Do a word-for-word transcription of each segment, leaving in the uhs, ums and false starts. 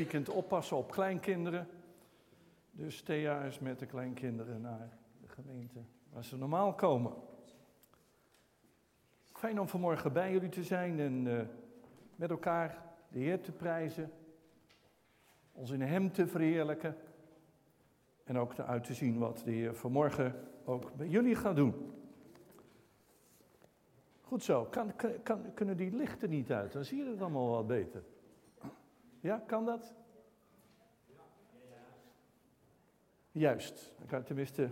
weekend oppassen op kleinkinderen. Dus Thea is met de kleinkinderen naar de gemeente waar ze normaal komen. Fijn om vanmorgen bij jullie te zijn en uh, met elkaar de Heer te prijzen. Ons in hem te verheerlijken. En ook uit te zien wat de Heer vanmorgen ook bij jullie gaat doen. Goed zo, kan, kan, kunnen die lichten niet uit? Dan zie je het allemaal wat beter. Ja, kan dat? Juist, dan kan tenminste...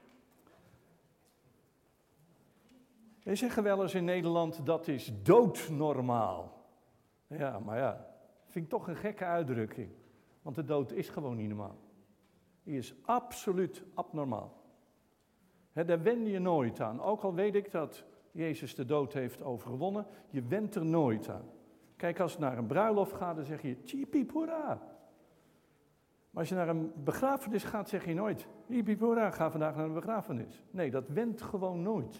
Wij zeggen wel eens in Nederland, dat is doodnormaal. Ja, maar ja, vind ik toch een gekke uitdrukking. Want de dood is gewoon niet normaal. Die is absoluut abnormaal. He, daar wen je nooit aan. Ook al weet ik dat Jezus de dood heeft overwonnen, je went er nooit aan. Kijk, als je naar een bruiloft gaat, dan zeg je, tjipiep hoera. Maar als je naar een begrafenis gaat, zeg je nooit, tjipiep hoera, ga vandaag naar een begrafenis. Nee, dat went gewoon nooit.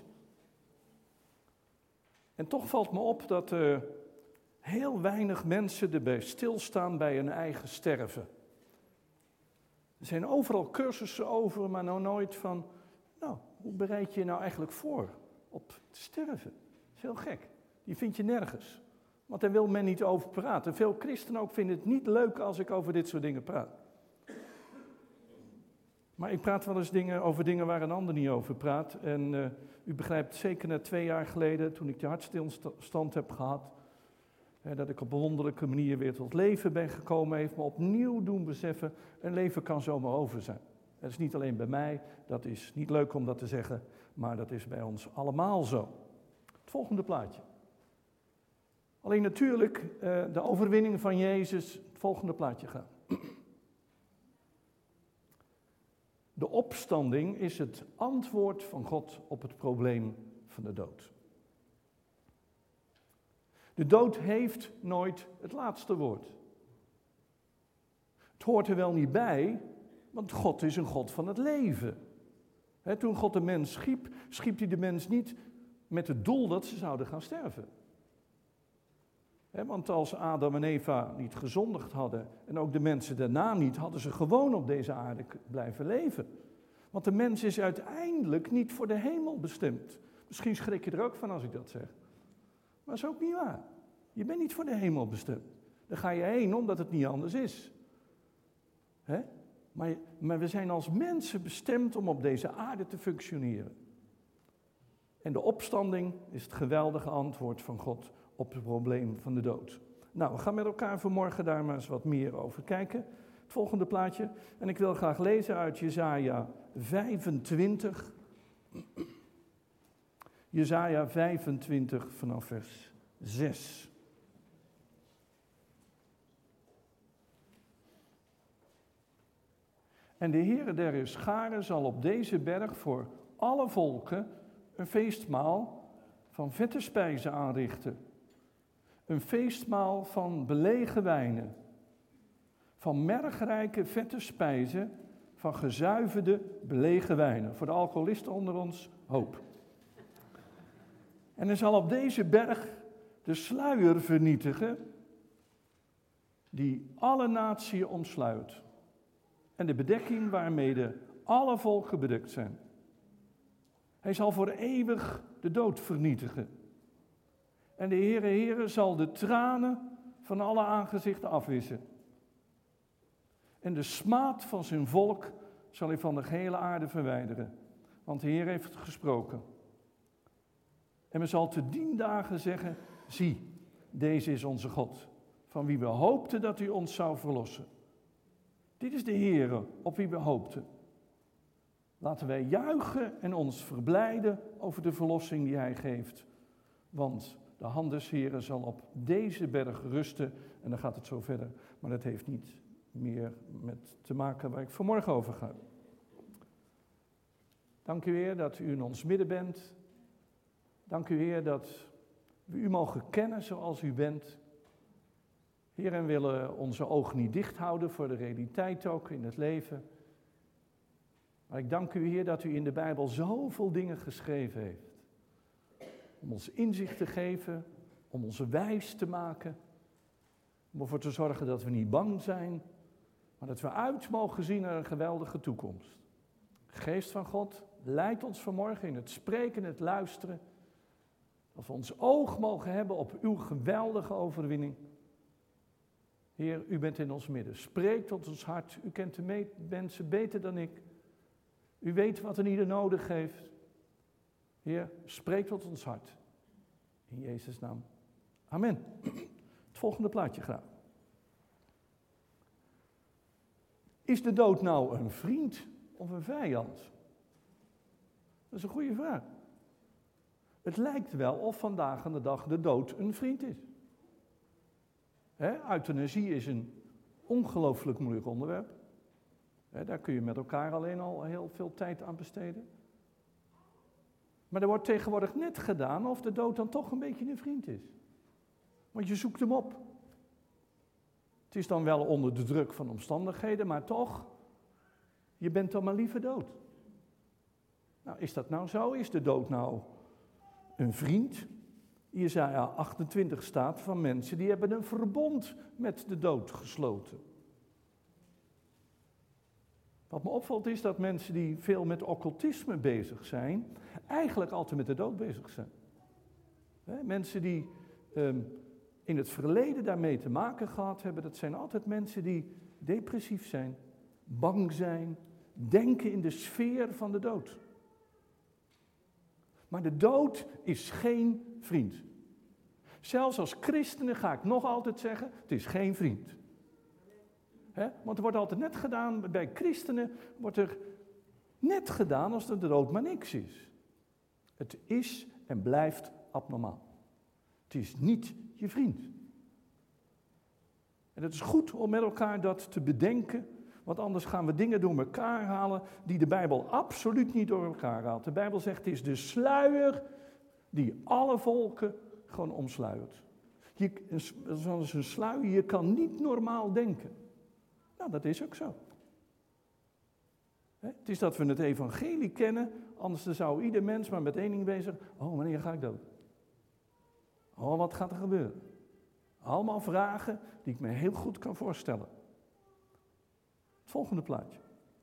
En toch valt me op dat uh, heel weinig mensen erbij stilstaan bij hun eigen sterven. Er zijn overal cursussen over, maar nou nooit van, nou, hoe bereid je je nou eigenlijk voor op te sterven? Dat is heel gek. Die vind je nergens. Want daar wil men niet over praten. Veel christenen ook vinden het niet leuk als ik over dit soort dingen praat. Maar ik praat wel eens dingen, over dingen waar een ander niet over praat. En uh, u begrijpt zeker na twee jaar geleden, toen ik de hartstilstand heb gehad, hè, dat ik op een wonderlijke manier weer tot leven ben gekomen, heeft me opnieuw doen beseffen, een leven kan zomaar over zijn. Dat is niet alleen bij mij, dat is niet leuk om dat te zeggen, maar dat is bij ons allemaal zo. Het volgende plaatje. Alleen natuurlijk, uh, de overwinning van Jezus, het volgende plaatje gaan. De opstanding is het antwoord van God op het probleem van de dood. De dood heeft nooit het laatste woord. Het hoort er wel niet bij, want God is een God van het leven. He, toen God de mens schiep, schiep hij de mens niet met het doel dat ze zouden gaan sterven. He, want als Adam en Eva niet gezondigd hadden en ook de mensen daarna niet, hadden ze gewoon op deze aarde blijven leven. Want de mens is uiteindelijk niet voor de hemel bestemd. Misschien schrik je er ook van als ik dat zeg. Maar dat is ook niet waar. Je bent niet voor de hemel bestemd. Daar ga je heen omdat het niet anders is. He? Maar, maar we zijn als mensen bestemd om op deze aarde te functioneren. En de opstanding is het geweldige antwoord van God op het probleem van de dood. Nou, we gaan met elkaar vanmorgen daar maar eens wat meer over kijken. Het volgende plaatje. En ik wil graag lezen uit Jesaja vijfentwintig. Jesaja vijfentwintig vanaf vers zes. En de Heere der scharen zal op deze berg voor alle volken een feestmaal van vette spijzen aanrichten. Een feestmaal van belegen wijnen. Van mergrijke vette spijzen, van gezuiverde belegen wijnen. Voor de alcoholisten onder ons, hoop. En hij zal op deze berg de sluier vernietigen, die alle naties omsluit. En de bedekking waarmee alle volken bedekt zijn. Hij zal voor eeuwig de dood vernietigen. En de Heere Heere zal de tranen van alle aangezichten afwissen. En de smaad van zijn volk zal hij van de gehele aarde verwijderen. Want de Heer heeft het gesproken. En men zal te dien dagen zeggen, zie, deze is onze God, van wie we hoopten dat hij ons zou verlossen. Dit is de Heere op wie we hoopten. Laten wij juichen en ons verblijden over de verlossing die hij geeft. Want de hand des Heeren zal op deze berg rusten. En dan gaat het zo verder. Maar dat heeft niet meer met te maken waar ik vanmorgen over ga. Dank u Heer dat u in ons midden bent. Dank u Heer dat we u mogen kennen zoals u bent. Heer, en willen onze ogen niet dicht houden voor de realiteit ook in het leven. Maar ik dank u Heer dat u in de Bijbel zoveel dingen geschreven heeft. Om ons inzicht te geven, om ons wijs te maken. Om ervoor te zorgen dat we niet bang zijn, maar dat we uit mogen zien naar een geweldige toekomst. Geest van God, leid ons vanmorgen in het spreken en het luisteren. Dat we ons oog mogen hebben op uw geweldige overwinning. Heer, u bent in ons midden. Spreek tot ons hart. U kent de me- mensen beter dan ik. U weet wat een ieder nodig heeft. Heer, spreek tot ons hart. In Jezus' naam. Amen. Het volgende plaatje graag. Is de dood nou een vriend of een vijand? Dat is een goede vraag. Het lijkt wel of vandaag aan de dag de dood een vriend is. He, euthanasie is een ongelooflijk moeilijk onderwerp. He, daar kun je met elkaar alleen al heel veel tijd aan besteden. Maar er wordt tegenwoordig net gedaan of de dood dan toch een beetje een vriend is. Want je zoekt hem op. Het is dan wel onder de druk van omstandigheden, maar toch, je bent dan maar liever dood. Nou, is dat nou zo? Is de dood nou een vriend? Jesaja achtentwintig staat van mensen die hebben een verbond met de dood gesloten. Wat me opvalt is dat mensen die veel met occultisme bezig zijn, eigenlijk altijd met de dood bezig zijn. He, mensen die um, in het verleden daarmee te maken gehad hebben, dat zijn altijd mensen die depressief zijn, bang zijn, denken in de sfeer van de dood. Maar de dood is geen vriend. Zelfs als christenen ga ik nog altijd zeggen, het is geen vriend. He? Want er wordt altijd net gedaan, bij christenen wordt er net gedaan als de dood maar niks is. Het is en blijft abnormaal. Het is niet je vriend. En het is goed om met elkaar dat te bedenken, want anders gaan we dingen door elkaar halen die de Bijbel absoluut niet door elkaar haalt. De Bijbel zegt, het is de sluier die alle volken gewoon omsluiert. Je, zoals een sluier, je kan niet normaal denken. Nou, dat is ook zo. He, het is dat we het evangelie kennen, anders zou ieder mens maar met één ding bezig. Oh, wanneer ga ik dood? Oh, wat gaat er gebeuren? Allemaal vragen die ik me heel goed kan voorstellen. Het volgende plaatje.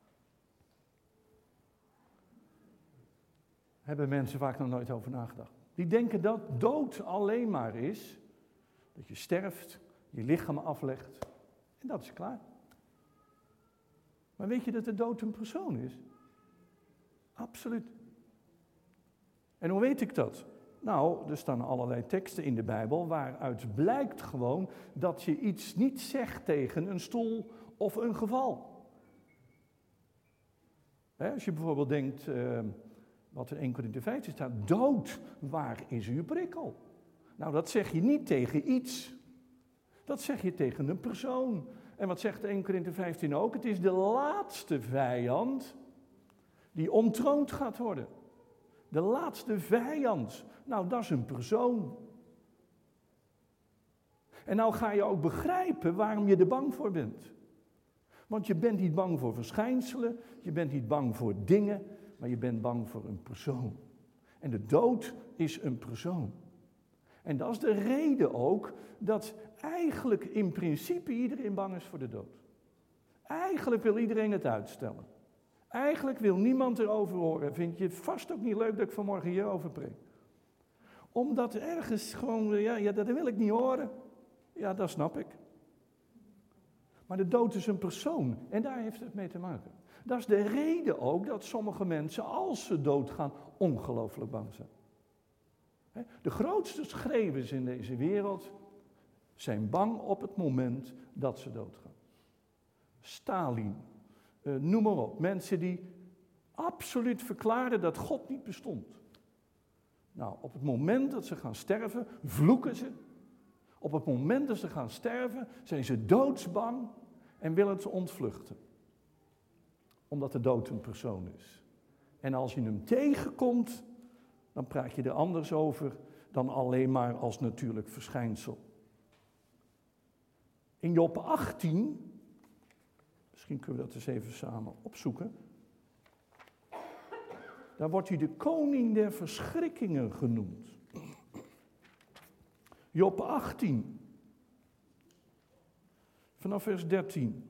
Hebben mensen vaak nog nooit over nagedacht. Die denken dat dood alleen maar is, dat je sterft, je lichaam aflegt en dat is klaar. Maar weet je dat de dood een persoon is? Absoluut. En hoe weet ik dat? Nou, er staan allerlei teksten in de Bijbel waaruit blijkt gewoon dat je iets niet zegt tegen een stoel of een geval. He, als je bijvoorbeeld denkt, uh, wat in Eerste Korinthe vijftien staat, dood, waar is uw prikkel? Nou, dat zeg je niet tegen iets. Dat zeg je tegen een persoon. En wat zegt Eerste Korinthe vijftien ook? Het is de laatste vijand die ontroond gaat worden. De laatste vijand. Nou, dat is een persoon. En nou ga je ook begrijpen waarom je er bang voor bent. Want je bent niet bang voor verschijnselen, je bent niet bang voor dingen, maar je bent bang voor een persoon. En de dood is een persoon. En dat is de reden ook dat eigenlijk in principe iedereen bang is voor de dood. Eigenlijk wil iedereen het uitstellen. Eigenlijk wil niemand erover horen. Vind je het vast ook niet leuk dat ik vanmorgen hierover preek? Omdat ergens gewoon, ja, ja, dat wil ik niet horen. Ja, dat snap ik. Maar de dood is een persoon en daar heeft het mee te maken. Dat is de reden ook dat sommige mensen, als ze doodgaan, ongelooflijk bang zijn. De grootste schreeuwers in deze wereld zijn bang op het moment dat ze doodgaan. Stalin, uh, noem maar op. Mensen die absoluut verklaren dat God niet bestond. Nou, op het moment dat ze gaan sterven, vloeken ze. Op het moment dat ze gaan sterven, zijn ze doodsbang en willen ze ontvluchten. Omdat de dood een persoon is. En als je hem tegenkomt, dan praat je er anders over dan alleen maar als natuurlijk verschijnsel. In Job achttien, misschien kunnen we dat eens even samen opzoeken. Daar wordt hij de koning der verschrikkingen genoemd. Job achttien. Vanaf vers dertien.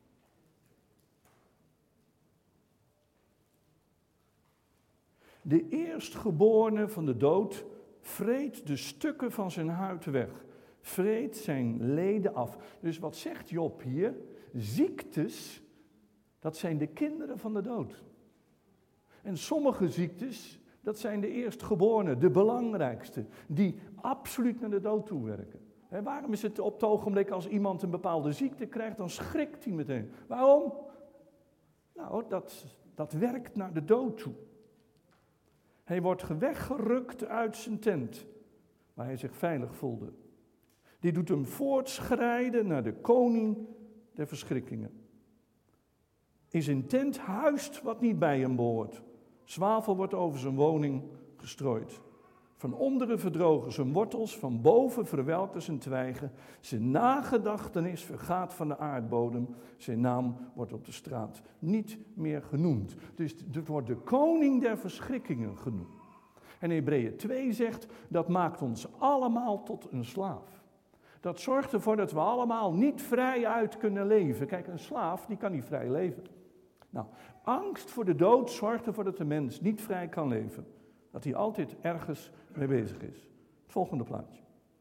De eerstgeborene van de dood vreet de stukken van zijn huid weg. Vreet zijn leden af. Dus wat zegt Job hier? Ziektes, dat zijn de kinderen van de dood. En sommige ziektes, dat zijn de eerstgeborenen, de belangrijkste, die absoluut naar de dood toe werken. He, waarom is het op het ogenblik als iemand een bepaalde ziekte krijgt, dan schrikt hij meteen. Waarom? Nou, dat, dat werkt naar de dood toe. Hij wordt weggerukt uit zijn tent, waar hij zich veilig voelde. Die doet hem voortschrijden naar de koning der verschrikkingen. In zijn tent huist wat niet bij hem behoort. Zwavel wordt over zijn woning gestrooid. Van onderen verdrogen zijn wortels, van boven verwelken zijn twijgen. Zijn nagedachtenis vergaat van de aardbodem. Zijn naam wordt op de straat niet meer genoemd. Dus het wordt de koning der verschrikkingen genoemd. En Hebreeën twee zegt, dat maakt ons allemaal tot een slaaf. Dat zorgt ervoor dat we allemaal niet vrij uit kunnen leven. Kijk, een slaaf, die kan niet vrij leven. Nou, angst voor de dood zorgt ervoor dat de mens niet vrij kan leven. Dat hij altijd ergens mee bezig is. Het volgende plaatje.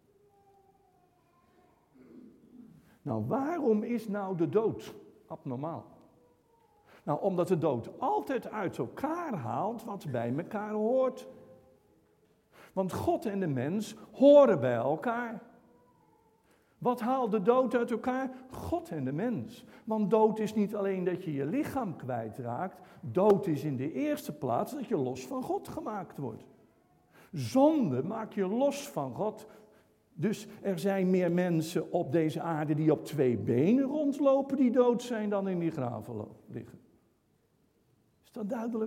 Nou, waarom is nou de dood abnormaal? Nou, omdat de dood altijd uit elkaar haalt wat bij elkaar hoort. Want God en de mens horen bij elkaar. Wat haalt de dood uit elkaar? God en de mens. Want dood is niet alleen dat je je lichaam kwijtraakt. Dood is in de eerste plaats dat je los van God gemaakt wordt. Zonde maakt je los van God. Dus er zijn meer mensen op deze aarde die op twee benen rondlopen die dood zijn dan in die graven liggen. Is dat duidelijk?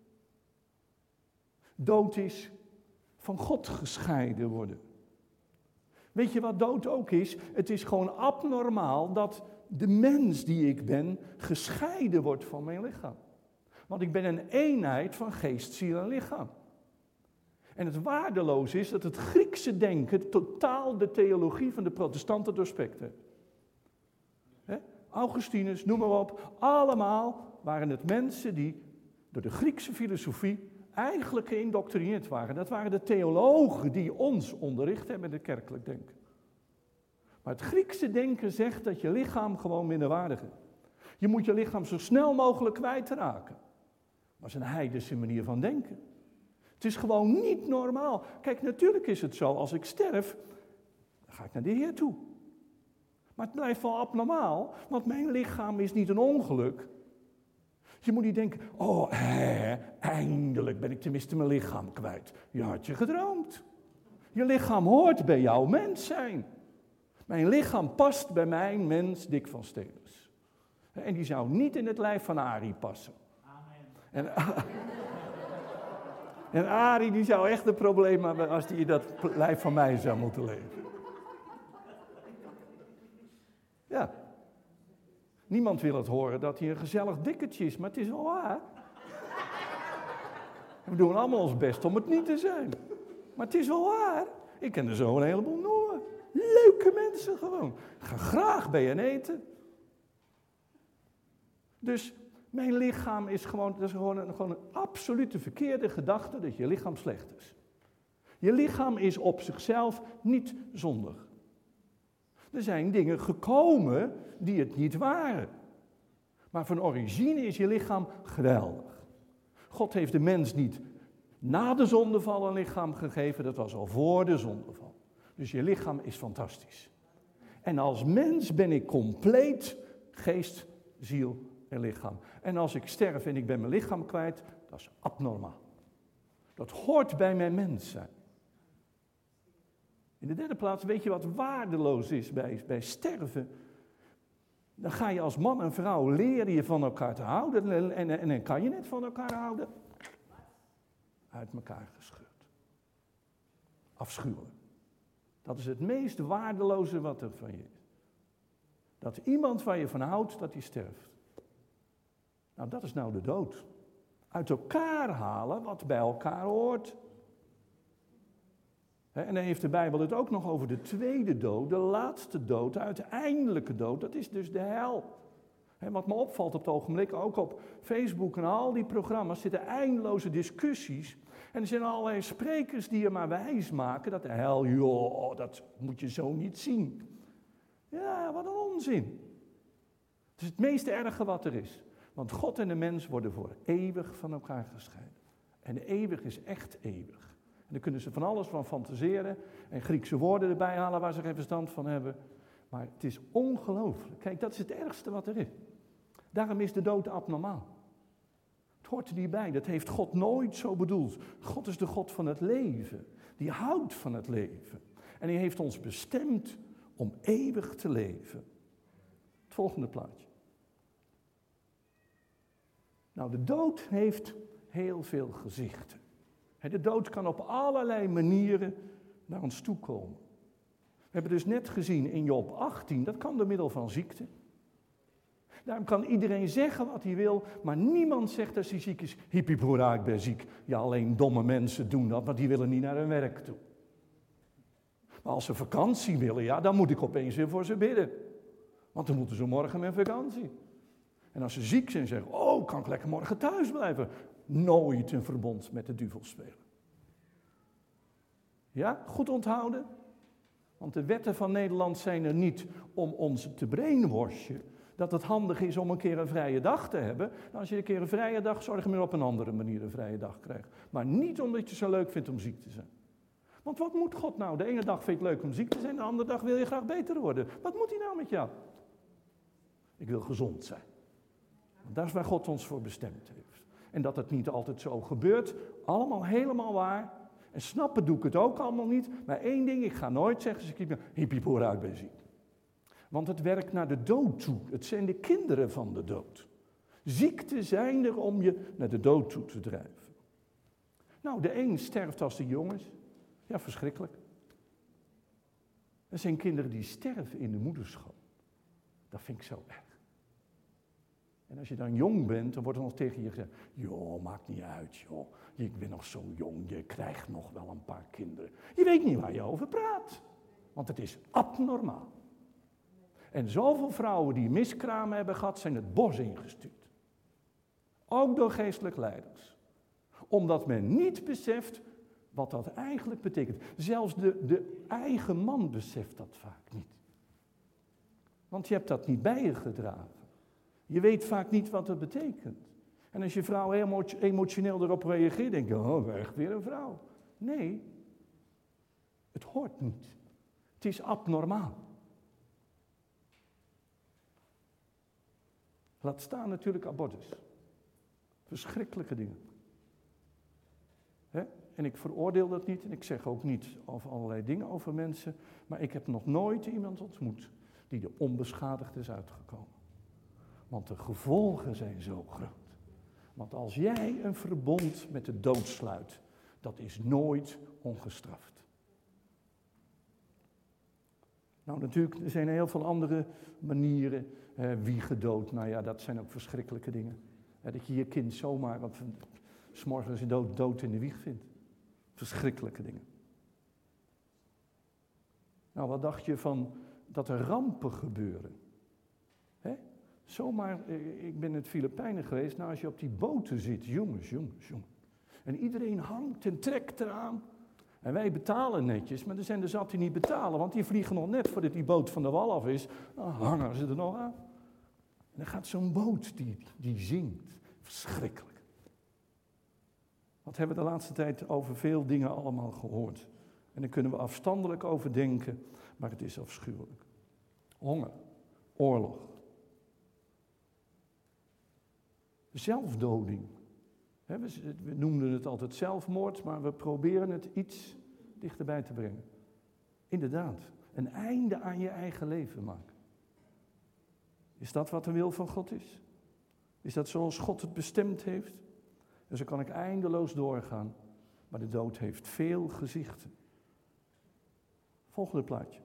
Dood is van God gescheiden worden. Weet je wat dood ook is? Het is gewoon abnormaal dat de mens die ik ben gescheiden wordt van mijn lichaam. Want ik ben een eenheid van geest, ziel en lichaam. En het waardeloos is dat het Griekse denken totaal de theologie van de protestanten doorspekt heeft. He? Augustinus, noem maar op, allemaal waren het mensen die door de Griekse filosofie eigenlijk geïndoctrineerd waren. Dat waren de theologen die ons onderricht hebben in het kerkelijk denken. Maar het Griekse denken zegt dat je lichaam gewoon minderwaardig is. Je moet je lichaam zo snel mogelijk kwijtraken. Dat is een heidense manier van denken. Het is gewoon niet normaal. Kijk, natuurlijk is het zo, als ik sterf, dan ga ik naar de Heer toe. Maar het blijft wel abnormaal, want mijn lichaam is niet een ongeluk. Je moet niet denken, oh, hè, eindelijk ben ik tenminste mijn lichaam kwijt. Je had je gedroomd. Je lichaam hoort bij jouw mens zijn. Mijn lichaam past bij mijn mens Dick van Stelis. En die zou niet in het lijf van Arie passen. Amen. En, en Arie die zou echt een probleem hebben als hij in dat lijf van mij zou moeten leven. Ja. Niemand wil het horen dat hij een gezellig dikketje is, maar het is wel waar. We doen allemaal ons best om het niet te zijn. Maar het is wel waar. Ik ken er zo een heleboel noemen. Leuke mensen gewoon. Ik ga graag bij hen eten. Dus mijn lichaam is gewoon, dat is gewoon een, gewoon een absolute verkeerde gedachte dat je lichaam slecht is. Je lichaam is op zichzelf niet zondig. Er zijn dingen gekomen die het niet waren. Maar van origine is je lichaam geweldig. God heeft de mens niet na de zondeval een lichaam gegeven, dat was al voor de zondeval. Dus je lichaam is fantastisch. En als mens ben ik compleet geest, ziel en lichaam. En als ik sterf en ik ben mijn lichaam kwijt, dat is abnormaal. Dat hoort bij mijn mens zijn. In de derde plaats, weet je wat waardeloos is bij, bij sterven? Dan ga je als man en vrouw leren je van elkaar te houden. En, en, en dan kan je net van elkaar houden. Uit elkaar gescheurd. Afschuwelijk. Dat is het meest waardeloze wat er van je is. Dat iemand waar je van houdt, dat hij sterft. Nou, dat is nou de dood. Uit elkaar halen wat bij elkaar hoort. En dan heeft de Bijbel het ook nog over de tweede dood, de laatste dood, de uiteindelijke dood. Dat is dus de hel. En wat me opvalt op het ogenblik, ook op Facebook en al die programma's, zitten eindeloze discussies. En er zijn allerlei sprekers die je maar wijs maken dat de hel, joh, dat moet je zo niet zien. Ja, wat een onzin. Het is het meest erge wat er is. Want God en de mens worden voor eeuwig van elkaar gescheiden. En eeuwig is echt eeuwig. En daar kunnen ze van alles van fantaseren en Griekse woorden erbij halen waar ze geen verstand van hebben. Maar het is ongelooflijk. Kijk, dat is het ergste wat er is. Daarom is de dood abnormaal. Het hoort er niet bij. Dat heeft God nooit zo bedoeld. God is de God van het leven. Die houdt van het leven. En hij heeft ons bestemd om eeuwig te leven. Het volgende plaatje. Nou, de dood heeft heel veel gezichten. De dood kan op allerlei manieren naar ons toe komen. We hebben dus net gezien in Job achttien, dat kan door middel van ziekte. Daarom kan iedereen zeggen wat hij wil, maar niemand zegt als hij ziek is, hiep hiep hoera, ik ben ziek. Ja, alleen domme mensen doen dat, want die willen niet naar hun werk toe. Maar als ze vakantie willen, ja, dan moet ik opeens weer voor ze bidden. Want dan moeten ze morgen met vakantie. En als ze ziek zijn, zeggen, oh, kan ik lekker morgen thuis blijven. Nooit een verbond met de duivel spelen. Ja, goed onthouden. Want de wetten van Nederland zijn er niet om ons te brainwashen. Dat het handig is om een keer een vrije dag te hebben. Nou, als je een keer een vrije dag, zorg maar op een andere manier een vrije dag krijgt. Maar niet omdat je het zo leuk vindt om ziek te zijn. Want wat moet God nou? De ene dag vind je het leuk om ziek te zijn, de andere dag wil je graag beter worden. Wat moet hij nou met jou? Ik wil gezond zijn. Want dat is waar God ons voor bestemd heeft. En dat het niet altijd zo gebeurt, allemaal helemaal waar. En snappen doe ik het ook allemaal niet. Maar één ding, ik ga nooit zeggen, als ik hiep hiep hoera, ik ben ziek. Want het werkt naar de dood toe. Het zijn de kinderen van de dood. Ziekten zijn er om je naar de dood toe te drijven. Nou, de een sterft als de jong is. Ja, verschrikkelijk. Er zijn kinderen die sterven in de moederschap. Dat vind ik zo erg. En als je dan jong bent, dan wordt er nog tegen je gezegd, joh, maakt niet uit, joh. Ik ben nog zo jong, je krijgt nog wel een paar kinderen. Je weet niet waar je over praat. Want het is abnormaal. En zoveel vrouwen die miskramen hebben gehad, zijn het bos ingestuurd. Ook door geestelijk leiders. Omdat men niet beseft wat dat eigenlijk betekent. Zelfs de, de eigen man beseft dat vaak niet. Want je hebt dat niet bij je gedragen. Je weet vaak niet wat het betekent. En als je vrouw heel emotioneel erop reageert, denk je, oh, echt weer een vrouw. Nee, het hoort niet. Het is abnormaal. Laat staan natuurlijk abortus. Verschrikkelijke dingen. He? En ik veroordeel dat niet en ik zeg ook niet over allerlei dingen over mensen. Maar ik heb nog nooit iemand ontmoet die er onbeschadigd is uitgekomen. Want de gevolgen zijn zo groot. Want als jij een verbond met de dood sluit, dat is nooit ongestraft. Nou, natuurlijk, er zijn heel veel andere manieren. Eh, wiegedood, nou ja, dat zijn ook verschrikkelijke dingen. Eh, dat je je kind zomaar op, 's morgens dood, dood in de wieg vindt. Verschrikkelijke dingen. Nou, wat dacht je van dat er rampen gebeuren? Hè? Zomaar, eh, ik ben in het Filipijnen geweest, nou als je op die boten zit, jongens, jongens, jongens. En iedereen hangt en trekt eraan. En wij betalen netjes, maar er zijn er zat die niet betalen, want die vliegen nog net voordat die boot van de wal af is, dan hangen ze er nog aan. En dan gaat zo'n boot, die, die zinkt. Verschrikkelijk. Wat hebben we de laatste tijd over veel dingen allemaal gehoord. En daar kunnen we afstandelijk over denken, maar het is afschuwelijk. Honger, oorlog. Zelfdoding. He, we, we noemden het altijd zelfmoord, maar we proberen het iets dichterbij te brengen. Inderdaad, een einde aan je eigen leven maken. Is dat wat de wil van God is? Is dat zoals God het bestemd heeft? En zo kan ik eindeloos doorgaan, maar de dood heeft veel gezichten. Volgende plaatje.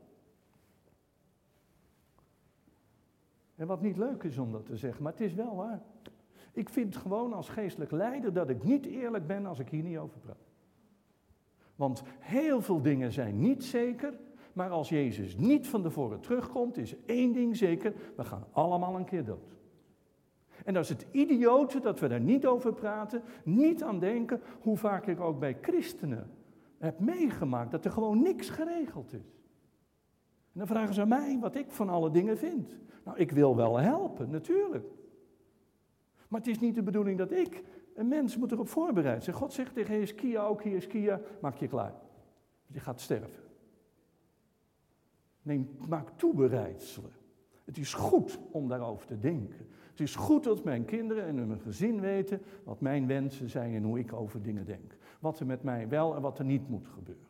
En wat niet leuk is om dat te zeggen, maar het is wel waar. Ik vind gewoon als geestelijk leider dat ik niet eerlijk ben als ik hier niet over praat. Want heel veel dingen zijn niet zeker, maar als Jezus niet van tevoren terugkomt, is één ding zeker, we gaan allemaal een keer dood. En dat is het idiote dat we daar niet over praten, niet aan denken, hoe vaak ik ook bij christenen heb meegemaakt dat er gewoon niks geregeld is. En dan vragen ze aan mij wat ik van alle dingen vind. Nou, ik wil wel helpen, natuurlijk. Maar het is niet de bedoeling dat ik, een mens moet erop voorbereid zijn. God zegt tegen Hizkia, ook Hizkia, maak je klaar. Je gaat sterven. Neem, maak toebereidselen. Het is goed om daarover te denken. Het is goed dat mijn kinderen en mijn gezin weten wat mijn wensen zijn en hoe ik over dingen denk. Wat er met mij wel en wat er niet moet gebeuren.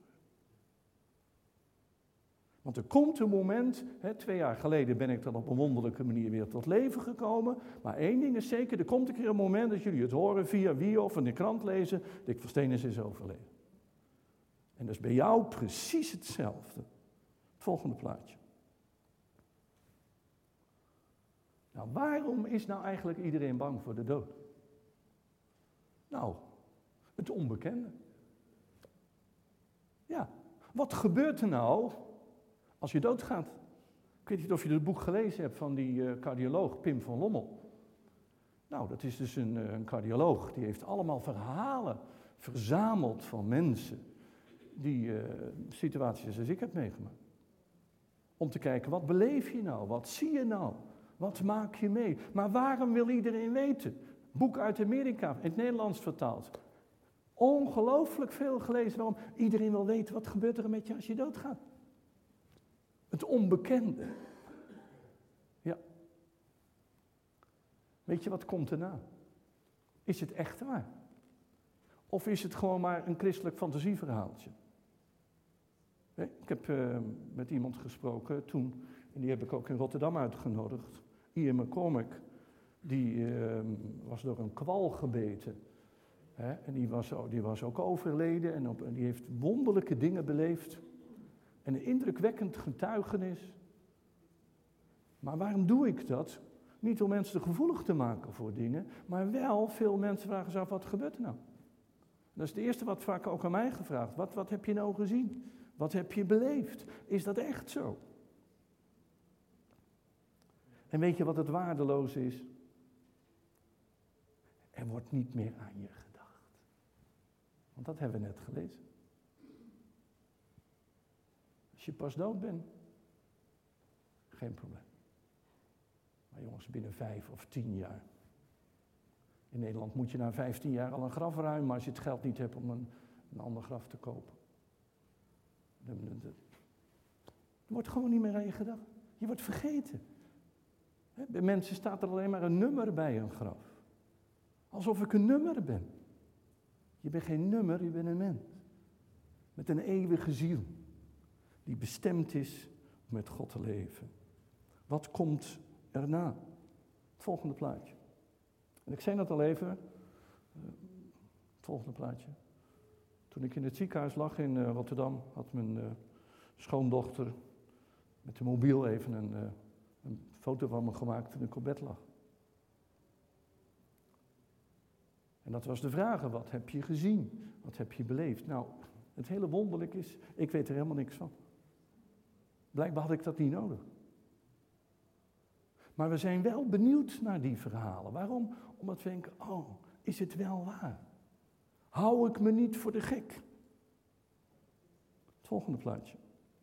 Want er komt een moment, hè, twee jaar geleden ben ik dan op een wonderlijke manier weer tot leven gekomen. Maar één ding is zeker, er komt een keer een moment dat jullie het horen via wie of in de krant lezen. Dick Versteenis is overleden. En dat is bij jou precies hetzelfde. Het volgende plaatje. Nou, waarom is nou eigenlijk iedereen bang voor de dood? Nou, het onbekende. Ja, wat gebeurt er nou als je doodgaat? Ik weet niet of je het boek gelezen hebt van die uh, cardioloog Pim van Lommel. Nou, dat is dus een, uh, een cardioloog, die heeft allemaal verhalen verzameld van mensen die uh, situaties als ik heb meegemaakt. Om te kijken, wat beleef je nou? Wat zie je nou? Wat maak je mee? Maar waarom wil iedereen weten? Boek uit Amerika, in het Nederlands vertaald. Ongelooflijk veel gelezen. Waarom? Iedereen wil weten, wat gebeurt er met je als je doodgaat? Het onbekende. Ja. Weet je, wat komt erna? Is het echt waar? Of is het gewoon maar een christelijk fantasieverhaaltje? Ik heb uh, met iemand gesproken toen, en die heb ik ook in Rotterdam uitgenodigd. Ian McCormick, die uh, was door een kwal gebeten. Hè? En die was, die was ook overleden en, op, en die heeft wonderlijke dingen beleefd. En een indrukwekkend getuigenis. Maar waarom doe ik dat? Niet om mensen te gevoelig te maken voor dingen, maar wel veel mensen vragen zich af, wat gebeurt er nou? Dat is het eerste wat vaak ook aan mij gevraagd. Wat, wat heb je nou gezien? Wat heb je beleefd? Is dat echt zo? En weet je wat het waardeloze is? Er wordt niet meer aan je gedacht. Want dat hebben we net gelezen. Als je pas dood bent, geen probleem. Maar jongens, binnen vijf of tien jaar. In Nederland moet je na vijftien jaar al een graf ruimen, maar als je het geld niet hebt om een, een ander graf te kopen. Er wordt gewoon niet meer aan je gedacht. Je wordt vergeten. He, bij mensen staat er alleen maar een nummer bij een graf. Alsof ik een nummer ben. Je bent geen nummer, je bent een mens. Met een eeuwige ziel. Die bestemd is om met God te leven. Wat komt erna? Het volgende plaatje. En ik zei dat al even. Het volgende plaatje. Toen ik in het ziekenhuis lag in uh, Rotterdam, had mijn uh, schoondochter met de mobiel even een, uh, een foto van me gemaakt toen ik op bed lag. En dat was de vraag, wat heb je gezien? Wat heb je beleefd? Nou, het hele wonderlijk is, ik weet er helemaal niks van. Blijkbaar had ik dat niet nodig. Maar we zijn wel benieuwd naar die verhalen. Waarom? Omdat we denken, oh, is het wel waar? Hou ik me niet voor de gek? Het volgende plaatje.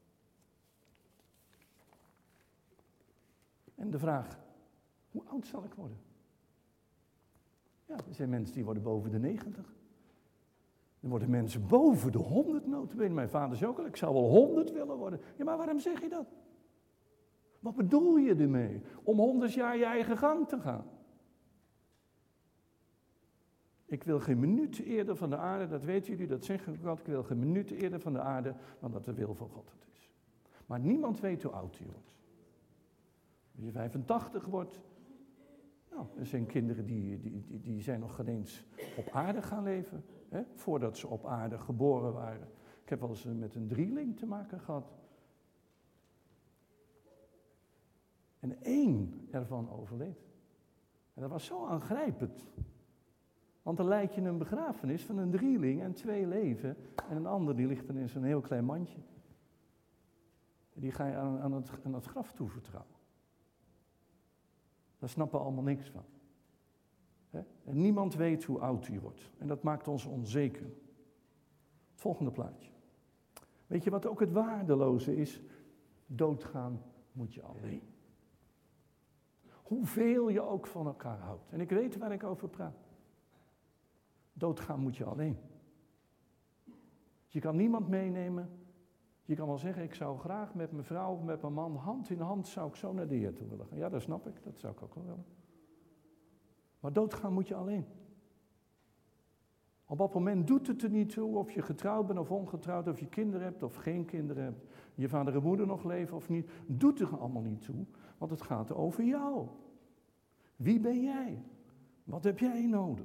En de vraag, hoe oud zal ik worden? Ja, er zijn mensen die worden boven de negentig. Er worden mensen boven de honderd notabene. Mijn vader zei ook al, ik zou wel honderd willen worden. Ja, maar waarom zeg je dat? Wat bedoel je ermee? Om honderd jaar je eigen gang te gaan. Ik wil geen minuut eerder van de aarde, dat weten jullie, dat zeg ik altijd. Ik wil geen minuut eerder van de aarde, dan dat de wil van God het is. Maar niemand weet hoe oud hij wordt. Als je vijfentachtig wordt, nou, er zijn kinderen die, die, die, die zijn nog geen eens op aarde gaan leven, hè, voordat ze op aarde geboren waren. Ik heb wel eens met een drieling te maken gehad. En één ervan overleed. En dat was zo aangrijpend. Want dan lijkt je een begrafenis van een drieling en twee leven. En een ander die ligt dan in zo'n heel klein mandje. Die ga je aan, aan, het, aan het graf toevertrouwen. Daar snappen we allemaal niks van. He? En niemand weet hoe oud hij wordt. En dat maakt ons onzeker. Het volgende plaatje. Weet je wat ook het waardeloze is? Doodgaan moet je alleen. Hoeveel je ook van elkaar houdt. En ik weet waar ik over praat. Doodgaan moet je alleen. Je kan niemand meenemen. Je kan wel zeggen, ik zou graag met mijn vrouw of met mijn man hand in hand zou ik zo naar de Heer toe willen gaan. Ja, dat snap ik. Dat zou ik ook wel willen. Maar doodgaan moet je alleen. Op dat moment doet het er niet toe of je getrouwd bent of ongetrouwd, of je kinderen hebt of geen kinderen hebt. Je vader en moeder nog leven of niet. Doet er allemaal niet toe, want het gaat over jou. Wie ben jij? Wat heb jij nodig?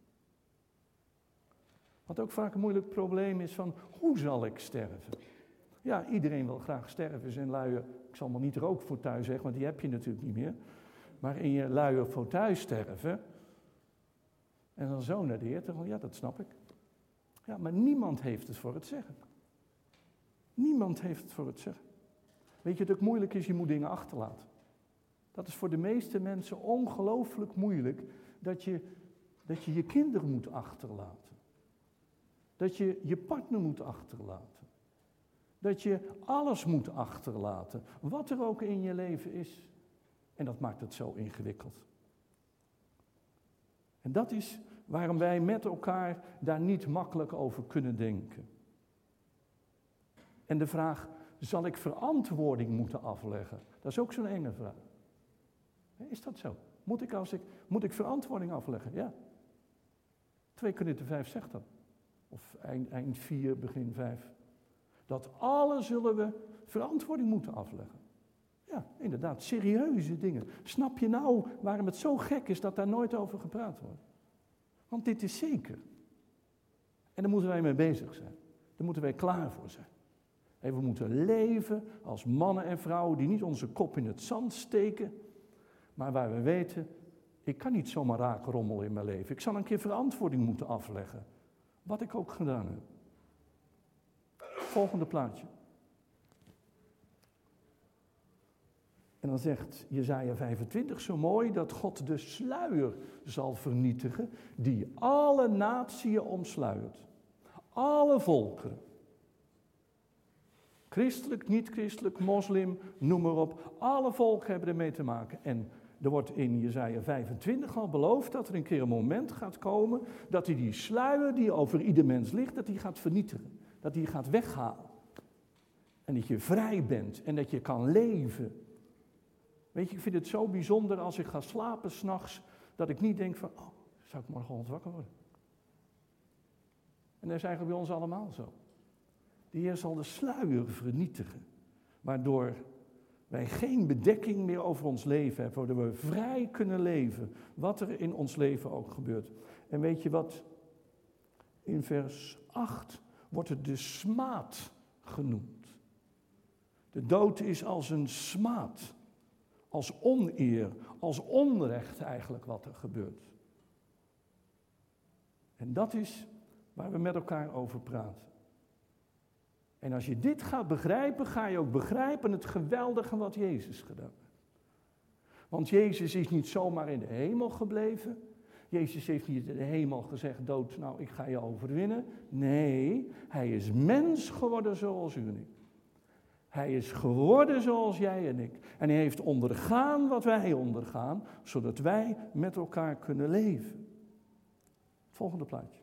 Wat ook vaak een moeilijk probleem is van, hoe zal ik sterven? Ja, iedereen wil graag sterven. Zijn luie, ik zal maar niet rookfauteuil zeggen, want die heb je natuurlijk niet meer. Maar in je luie fauteuil sterven. En dan zo naar de Heer te gaan, ja, dat snap ik. Ja, maar niemand heeft het voor het zeggen. Niemand heeft het voor het zeggen. Weet je, het ook moeilijk is, je moet dingen achterlaten. Dat is voor de meeste mensen ongelooflijk moeilijk, dat je, dat je je kinderen moet achterlaten. Dat je je partner moet achterlaten. Dat je alles moet achterlaten, wat er ook in je leven is. En dat maakt het zo ingewikkeld. En dat is waarom wij met elkaar daar niet makkelijk over kunnen denken. En de vraag, zal ik verantwoording moeten afleggen? Dat is ook zo'n enge vraag. Is dat zo? Moet ik, als ik, moet ik verantwoording afleggen? Ja. twee Korinthe vijf zegt dat. Of eind, eind vier, begin vijf. Dat alle zullen we verantwoording moeten afleggen. Ja, inderdaad, serieuze dingen. Snap je nou waarom het zo gek is dat daar nooit over gepraat wordt? Want dit is zeker. En daar moeten wij mee bezig zijn. Daar moeten wij klaar voor zijn. En we moeten leven als mannen en vrouwen die niet onze kop in het zand steken, maar waar we weten, ik kan niet zomaar raken rommel in mijn leven. Ik zal een keer verantwoording moeten afleggen. Wat ik ook gedaan heb. Volgende plaatje. En dan zegt Jesaja vijfentwintig zo mooi dat God de sluier zal vernietigen die alle natieën omsluiert. Alle volkeren. Christelijk, niet-christelijk, moslim, noem maar op. Alle volken hebben ermee te maken. En er wordt in Jesaja vijfentwintig al beloofd dat er een keer een moment gaat komen dat hij die sluier die over ieder mens ligt, dat hij gaat vernietigen. Dat hij gaat weghalen. En dat je vrij bent en dat je kan leven. Weet je, ik vind het zo bijzonder als ik ga slapen 's nachts, dat ik niet denk van, oh, zou ik morgen wakker worden? En dat is eigenlijk bij ons allemaal zo. De Heer zal de sluier vernietigen, waardoor wij geen bedekking meer over ons leven hebben, waardoor we vrij kunnen leven, wat er in ons leven ook gebeurt. En weet je wat? In vers acht wordt het de smaad genoemd. De dood is als een smaad. Als oneer, als onrecht eigenlijk wat er gebeurt. En dat is waar we met elkaar over praten. En als je dit gaat begrijpen, ga je ook begrijpen het geweldige wat Jezus gedaan heeft. Want Jezus is niet zomaar in de hemel gebleven. Jezus heeft niet in de hemel gezegd, dood, nou ik ga je overwinnen. Nee, hij is mens geworden zoals u en ik. Hij is geworden zoals jij en ik. En hij heeft ondergaan wat wij ondergaan, zodat wij met elkaar kunnen leven. Volgende plaatje.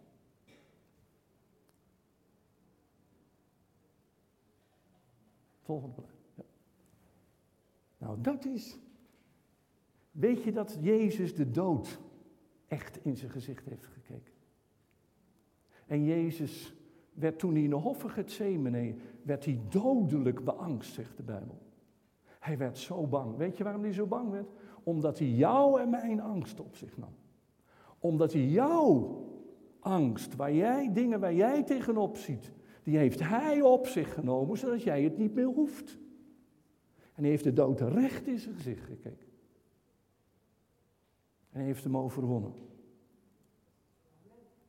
Volgende plaatje. Ja. Nou, dat is... Weet je dat Jezus de dood echt in zijn gezicht heeft gekeken? En Jezus werd toen hij in de hof van Getsemane, werd hij dodelijk beangst, zegt de Bijbel. Hij werd zo bang. Weet je waarom hij zo bang werd? Omdat hij jouw en mijn angst op zich nam. Omdat hij jouw angst, waar jij, dingen waar jij tegenop ziet, die heeft hij op zich genomen, zodat jij het niet meer hoeft. En hij heeft de dood recht in zijn gezicht gekeken. En hij heeft hem overwonnen.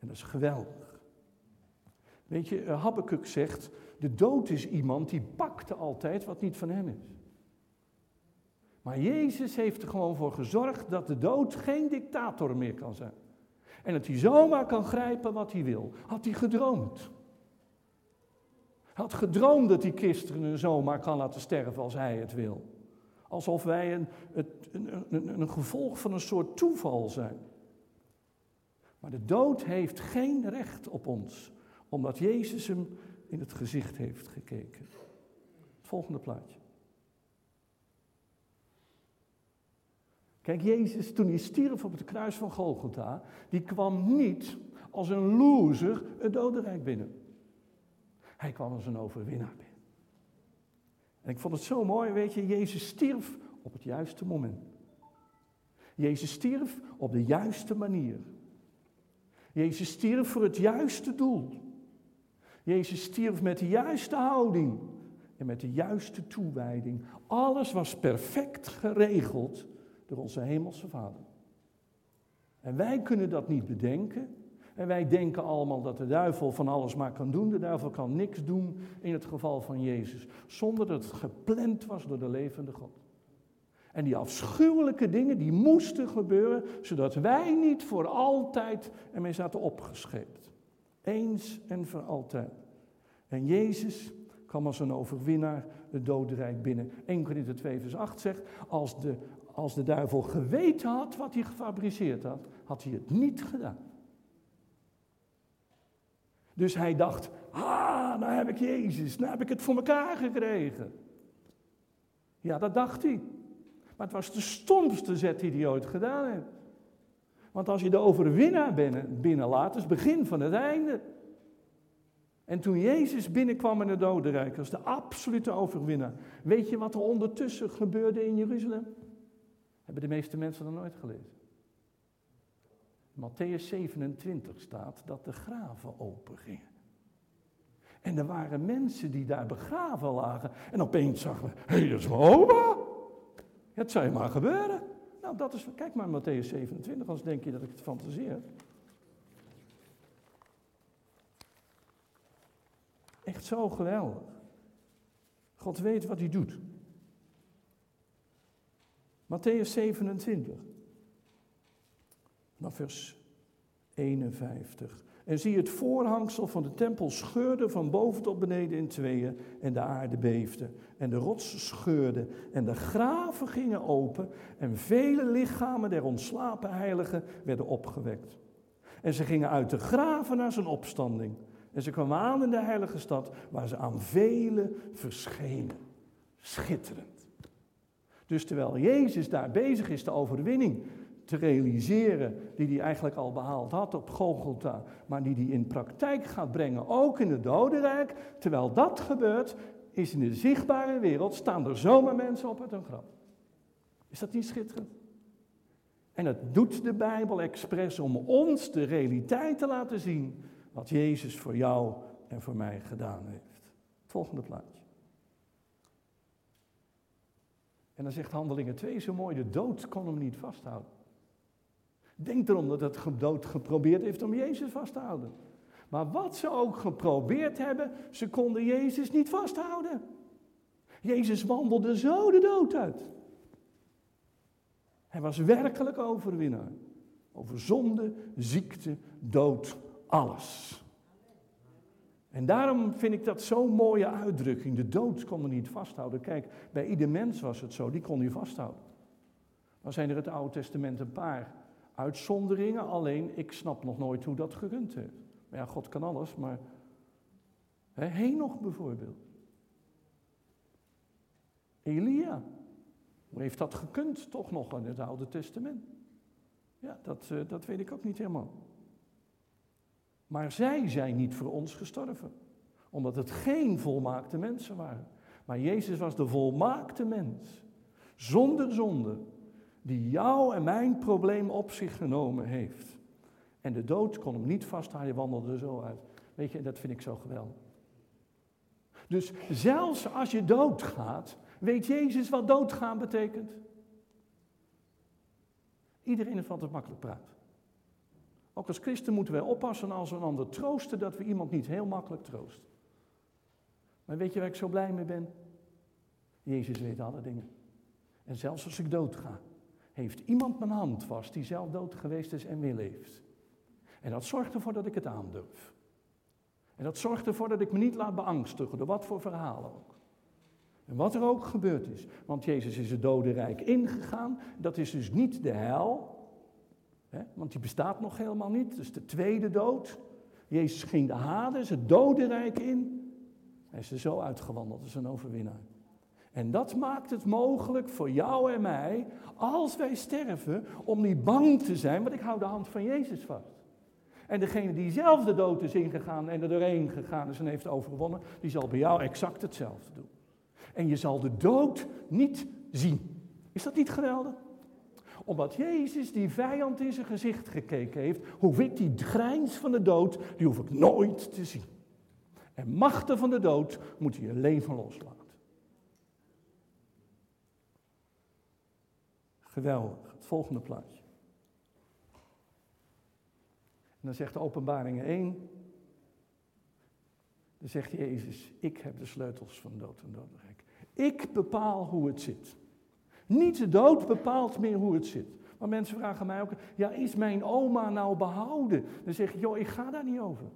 dat is geweldig. Weet je, Habakuk zegt, de dood is iemand die pakte altijd wat niet van hem is. Maar Jezus heeft er gewoon voor gezorgd dat de dood geen dictator meer kan zijn. En dat hij zomaar kan grijpen wat hij wil. Had hij gedroomd. Hij had gedroomd dat hij christenen zomaar kan laten sterven als hij het wil. Alsof wij een, een, een, een gevolg van een soort toeval zijn. Maar de dood heeft geen recht op ons, omdat Jezus hem in het gezicht heeft gekeken. Het volgende plaatje. Kijk, Jezus, toen hij stierf op het kruis van Golgotha, die kwam niet als een loser het dodenrijk binnen. Hij kwam als een overwinnaar binnen. En ik vond het zo mooi, weet je, Jezus stierf op het juiste moment. Jezus stierf op de juiste manier. Jezus stierf voor het juiste doel. Jezus stierf met de juiste houding en met de juiste toewijding. Alles was perfect geregeld door onze hemelse Vader. En wij kunnen dat niet bedenken. En wij denken allemaal dat de duivel van alles maar kan doen. De duivel kan niks doen in het geval van Jezus, zonder dat het gepland was door de levende God. En die afschuwelijke dingen, die moesten gebeuren, zodat wij niet voor altijd ermee zaten opgescheept. Eens en voor altijd. En Jezus kwam als een overwinnaar het dodenrijk binnen. Eerste Korinthe twee vers acht zegt, als de, als de duivel geweten had wat hij gefabriceerd had, had hij het niet gedaan. Dus hij dacht, ah, nou heb ik Jezus, nou heb ik het voor elkaar gekregen. Ja, dat dacht hij. Maar het was de stomste zet die hij ooit gedaan heeft. Want als je de overwinnaar binnen, binnenlaat, is het begin van het einde. En toen Jezus binnenkwam in het dodenrijk als de absolute overwinnaar, weet je wat er ondertussen gebeurde in Jeruzalem? Hebben de meeste mensen dat nooit gelezen. Matthäus zevenentwintig staat dat de graven opengingen. En er waren mensen die daar begraven lagen. En opeens zagen we, hé, hey, dat is mijn oma. Het zou je maar gebeuren. Nou, dat is, kijk maar Matthäus zevenentwintig, anders denk je dat ik het fantaseer. Echt zo geweldig. God weet wat hij doet. Matthäus zevenentwintig. Nou, vers eenenvijftig. En zie, het voorhangsel van de tempel scheurde van boven tot beneden in tweeën en de aarde beefde. En de rots scheurde en de graven gingen open en vele lichamen der ontslapen heiligen werden opgewekt. En ze gingen uit de graven naar zijn opstanding. En ze kwamen aan in de heilige stad waar ze aan velen verschenen. Schitterend. Dus terwijl Jezus daar bezig is de overwinning te realiseren, die hij eigenlijk al behaald had op Golgotha, maar die hij in praktijk gaat brengen, ook in het dodenrijk. Terwijl dat gebeurt, is in de zichtbare wereld, staan er zomaar mensen op uit hun graf. Is dat niet schitterend? En dat doet de Bijbel expres om ons de realiteit te laten zien, wat Jezus voor jou en voor mij gedaan heeft. Het volgende plaatje. En dan zegt Handelingen twee zo mooi, de dood kon hem niet vasthouden. Denk erom dat het dood geprobeerd heeft om Jezus vast te houden. Maar wat ze ook geprobeerd hebben, ze konden Jezus niet vasthouden. Jezus wandelde zo de dood uit. Hij was werkelijk overwinnaar. Over zonde, ziekte, dood, alles. En daarom vind ik dat zo'n mooie uitdrukking. De dood kon me niet vasthouden. Kijk, bij ieder mens was het zo, die kon hij vasthouden. Dan zijn er het Oude Testament een paar uitzonderingen, alleen ik snap nog nooit hoe dat gekund heeft. Maar ja, God kan alles, maar hè, Henoch bijvoorbeeld. Elia, hoe heeft dat gekund toch nog in het Oude Testament? Ja, dat, uh, dat weet ik ook niet helemaal. Maar zij zijn niet voor ons gestorven, omdat het geen volmaakte mensen waren. Maar Jezus was de volmaakte mens, zonder zonde, die jou en mijn probleem op zich genomen heeft. En de dood kon hem niet vasthouden, hij wandelde er zo uit. Weet je, dat vind ik zo geweldig. Dus zelfs als je doodgaat, weet Jezus wat doodgaan betekent? Iedereen heeft altijd makkelijk praten. Ook als christen moeten wij oppassen als we een ander troosten, dat we iemand niet heel makkelijk troosten. Maar weet je waar ik zo blij mee ben? Jezus weet alle dingen. En zelfs als ik doodga, heeft iemand mijn hand vast die zelf dood geweest is en weer leeft. En dat zorgt ervoor dat ik het aandurf. En dat zorgt ervoor dat ik me niet laat beangstigen door wat voor verhalen ook. En wat er ook gebeurd is. Want Jezus is het dodenrijk ingegaan. Dat is dus niet de hel. Hè, want die bestaat nog helemaal niet. Dat is de tweede dood. Jezus ging de Hades, het dodenrijk in. Hij is er zo uitgewandeld als een overwinnaar. En dat maakt het mogelijk voor jou en mij, als wij sterven, om niet bang te zijn, want ik hou de hand van Jezus vast. En degene die zelf de dood is ingegaan en er doorheen gegaan is en heeft overwonnen, die zal bij jou exact hetzelfde doen. En je zal de dood niet zien. Is dat niet geweldig? Omdat Jezus die vijand in zijn gezicht gekeken heeft, hoef ik die grijns van de dood, die hoef ik nooit te zien. En machten van de dood moeten je leven loslaten. Geweldig, het volgende plaatje. En dan zegt de Openbaringen één, dan zegt Jezus, ik heb de sleutels van dood en dodenrijk. Ik bepaal hoe het zit. Niet de dood bepaalt meer hoe het zit. Maar mensen vragen mij ook, ja, is mijn oma nou behouden? Dan zeg ik, joh, ik ga daar niet over.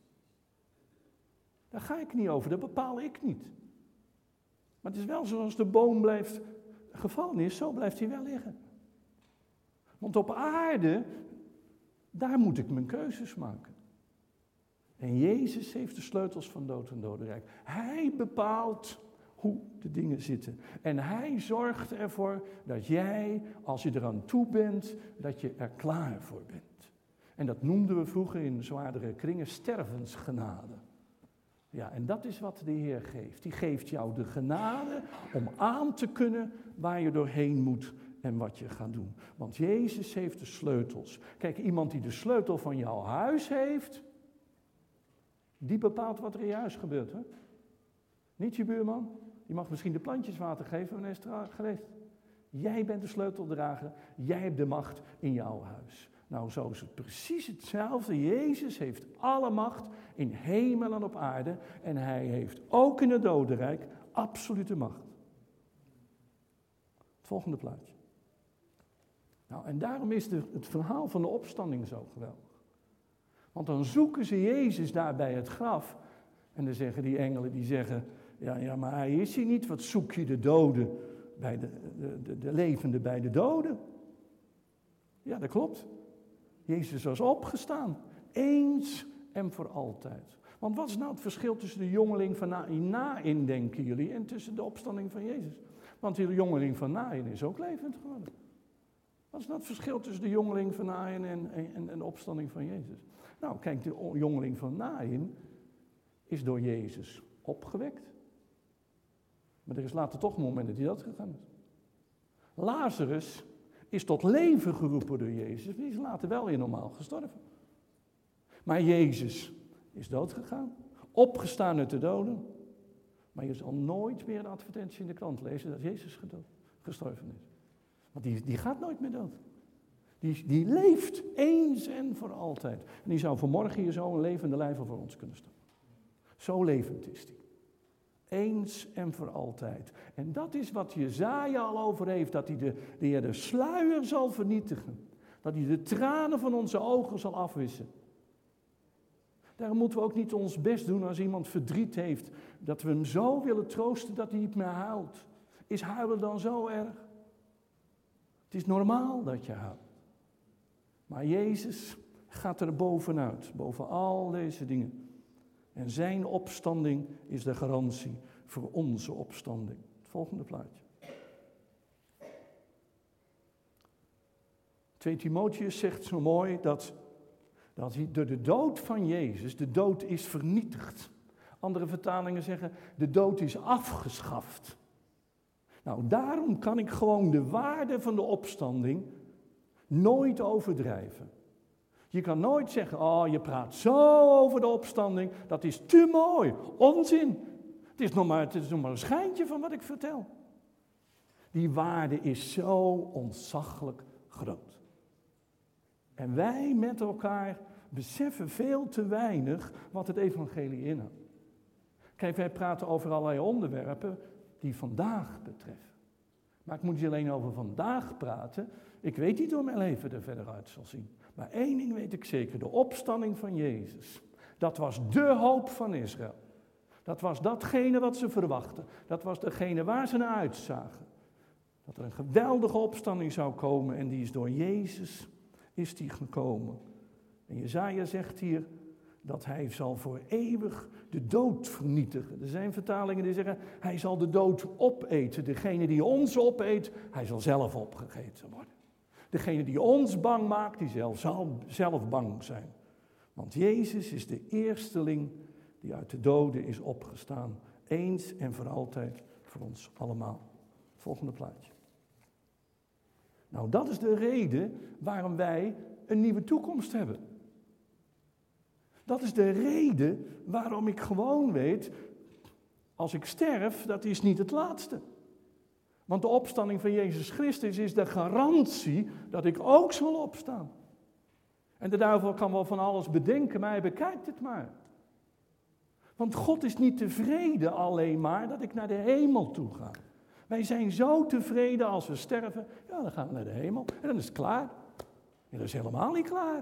Daar ga ik niet over, dat bepaal ik niet. Maar het is wel zoals de boom blijft gevallen is, zo blijft hij wel liggen. Want op aarde, daar moet ik mijn keuzes maken. En Jezus heeft de sleutels van dood en dodenrijk. Hij bepaalt hoe de dingen zitten. En hij zorgt ervoor dat jij, als je eraan toe bent, dat je er klaar voor bent. En dat noemden we vroeger in zwaardere kringen stervensgenade. Ja, en dat is wat de Heer geeft. Die geeft jou de genade om aan te kunnen waar je doorheen moet en wat je gaat doen. Want Jezus heeft de sleutels. Kijk, iemand die de sleutel van jouw huis heeft, die bepaalt wat er in je huis gebeurt. Hè? Niet je buurman. Die mag misschien de plantjes water geven wanneer het er geweest. Jij bent de sleuteldrager. Jij hebt de macht in jouw huis. Nou, zo is het precies hetzelfde. Jezus heeft alle macht in hemel en op aarde. En hij heeft ook in het dodenrijk absolute macht. Het volgende plaatje. Nou, en daarom is de, het verhaal van de opstanding zo geweldig. Want dan zoeken ze Jezus daar bij het graf. En dan zeggen die engelen, die zeggen, ja, ja, maar hij is hier niet. Wat zoek je de doden bij de, de, de, de levenden bij de doden? Ja, dat klopt. Jezus was opgestaan. Eens en voor altijd. Want wat is nou het verschil tussen de jongeling van Naïn, Naïn denken jullie, en tussen de opstanding van Jezus? Want die jongeling van Naïn is ook levend geworden. Wat is nou het verschil tussen de jongeling van Naïn en, en, en de opstanding van Jezus? Nou, kijk, de jongeling van Naïn is door Jezus opgewekt. Maar er is later toch een moment dat hij dat gegaan is. Lazarus is tot leven geroepen door Jezus. Die is later wel weer normaal gestorven. Maar Jezus is doodgegaan. Opgestaan uit de doden. Maar je zal nooit meer een advertentie in de krant lezen dat Jezus gedood, gestorven is. Want die, die gaat nooit meer dood. Die, die leeft eens en voor altijd. En die zou vanmorgen hier zo een levende lijf voor ons kunnen staan. Zo levend is die. Eens en voor altijd. En dat is wat Jesaja al over heeft. Dat hij de, de Heer de sluier zal vernietigen. Dat hij de tranen van onze ogen zal afwissen. Daarom moeten we ook niet ons best doen als iemand verdriet heeft. Dat we hem zo willen troosten dat hij niet meer huilt. Is huilen dan zo erg? Het is normaal dat je huilt. Maar Jezus gaat er bovenuit. Boven al deze dingen. En zijn opstanding is de garantie voor onze opstanding. Het volgende plaatje. twee Timotheus zegt zo mooi dat, dat hij door de dood van Jezus, de dood is vernietigd. Andere vertalingen zeggen, de dood is afgeschaft. Nou, daarom kan ik gewoon de waarde van de opstanding nooit overdrijven. Je kan nooit zeggen, oh, je praat zo over de opstanding, dat is te mooi. Onzin. Het is nog maar, het is nog maar een schijntje van wat ik vertel. Die waarde is zo ontzaglijk groot. En wij met elkaar beseffen veel te weinig wat het evangelie inhoudt. Kijk, wij praten over allerlei onderwerpen die vandaag betreffen. Maar ik moet niet alleen over vandaag praten. Ik weet niet hoe mijn leven er verder uit zal zien. Maar één ding weet ik zeker, de opstanding van Jezus. Dat was de hoop van Israël. Dat was datgene wat ze verwachten. Dat was degene waar ze naar uitzagen. Dat er een geweldige opstanding zou komen en die is door Jezus is die gekomen. En Jesaja zegt hier dat hij zal voor eeuwig de dood vernietigen. Er zijn vertalingen die zeggen, hij zal de dood opeten. Degene die ons opeet, hij zal zelf opgegeten worden. Degene die ons bang maakt, die zal zelf bang zijn. Want Jezus is de eersteling die uit de doden is opgestaan. Eens en voor altijd voor ons allemaal. Volgende plaatje. Nou, dat is de reden waarom wij een nieuwe toekomst hebben. Dat is de reden waarom ik gewoon weet, als ik sterf, dat is niet het laatste. Want de opstanding van Jezus Christus is de garantie dat ik ook zal opstaan. En de duivel kan wel van alles bedenken, maar hij bekijkt het maar. Want God is niet tevreden alleen maar dat ik naar de hemel toe ga. Wij zijn zo tevreden als we sterven, ja, dan gaan we naar de hemel en dan is het klaar. En dat is helemaal niet klaar.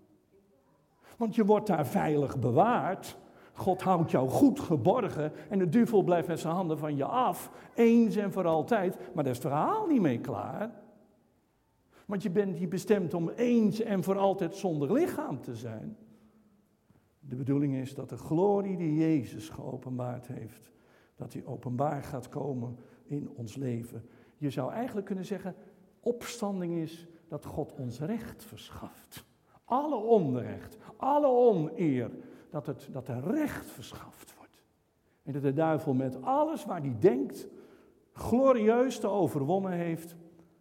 Want je wordt daar veilig bewaard. God houdt jou goed geborgen en de duivel blijft met zijn handen van je af, eens en voor altijd. Maar daar is het verhaal niet mee klaar. Want je bent niet bestemd om eens en voor altijd zonder lichaam te zijn. De bedoeling is dat de glorie die Jezus geopenbaard heeft, dat die openbaar gaat komen in ons leven. Je zou eigenlijk kunnen zeggen, opstanding is dat God ons recht verschaft. Alle onrecht, alle oneer, dat, het, dat er recht verschaft wordt. En dat de duivel met alles waar hij denkt, glorieus te overwonnen heeft,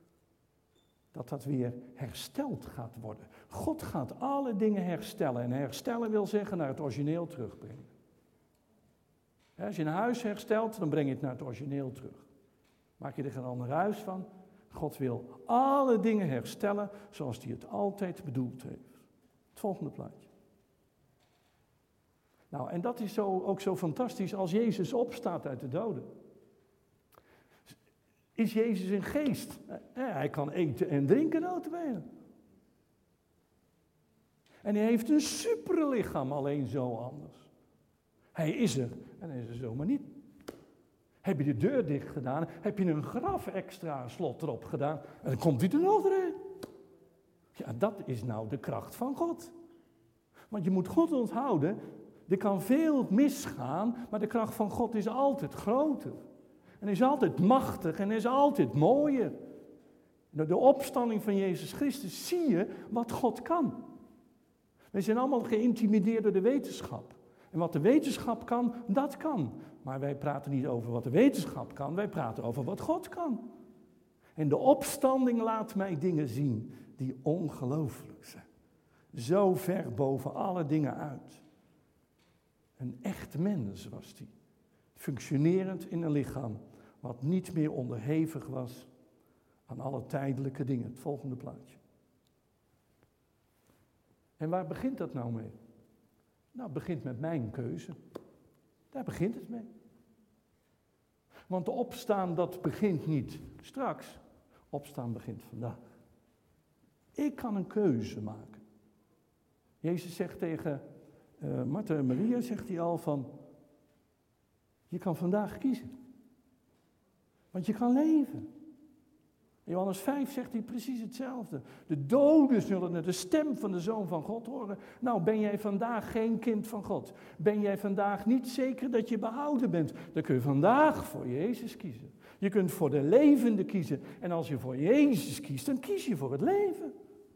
dat dat weer hersteld gaat worden. God gaat alle dingen herstellen. En herstellen wil zeggen naar het origineel terugbrengen. Als je een huis herstelt, dan breng je het naar het origineel terug. Maak je er geen ander huis van. God wil alle dingen herstellen zoals hij het altijd bedoeld heeft. Het volgende plaatje. Nou, en dat is zo, ook zo fantastisch als Jezus opstaat uit de doden. Is Jezus een geest? Hij kan eten en drinken, notabene. En hij heeft een superlichaam, alleen zo anders. Hij is er en hij is er zomaar niet. Heb je de deur dicht gedaan, heb je een graf extra slot erop gedaan en dan komt hij er nog erin. Ja, dat is nou de kracht van God. Want je moet God onthouden, er kan veel misgaan, maar de kracht van God is altijd groter. En hij is altijd machtig en hij is altijd mooier. Door de opstanding van Jezus Christus zie je wat God kan. We zijn allemaal geïntimideerd door de wetenschap. En wat de wetenschap kan, dat kan. Maar wij praten niet over wat de wetenschap kan, wij praten over wat God kan. En de opstanding laat mij dingen zien die ongelooflijk zijn. Zo ver boven alle dingen uit. Een echt mens was die. Functionerend in een lichaam wat niet meer onderhevig was aan alle tijdelijke dingen. Het volgende plaatje. En waar begint dat nou mee? Nou, het begint met mijn keuze. Daar begint het mee. Want de opstaan, dat begint niet straks. Opstaan begint vandaag. Ik kan een keuze maken. Jezus zegt tegen uh, Martha en Maria, zegt hij al van, je kan vandaag kiezen. Want je kan leven. In Johannes vijf zegt hij precies hetzelfde. De doden zullen de stem van de Zoon van God horen. Nou, ben jij vandaag geen kind van God? Ben jij vandaag niet zeker dat je behouden bent? Dan kun je vandaag voor Jezus kiezen. Je kunt voor de levende kiezen. En als je voor Jezus kiest, dan kies je voor het leven.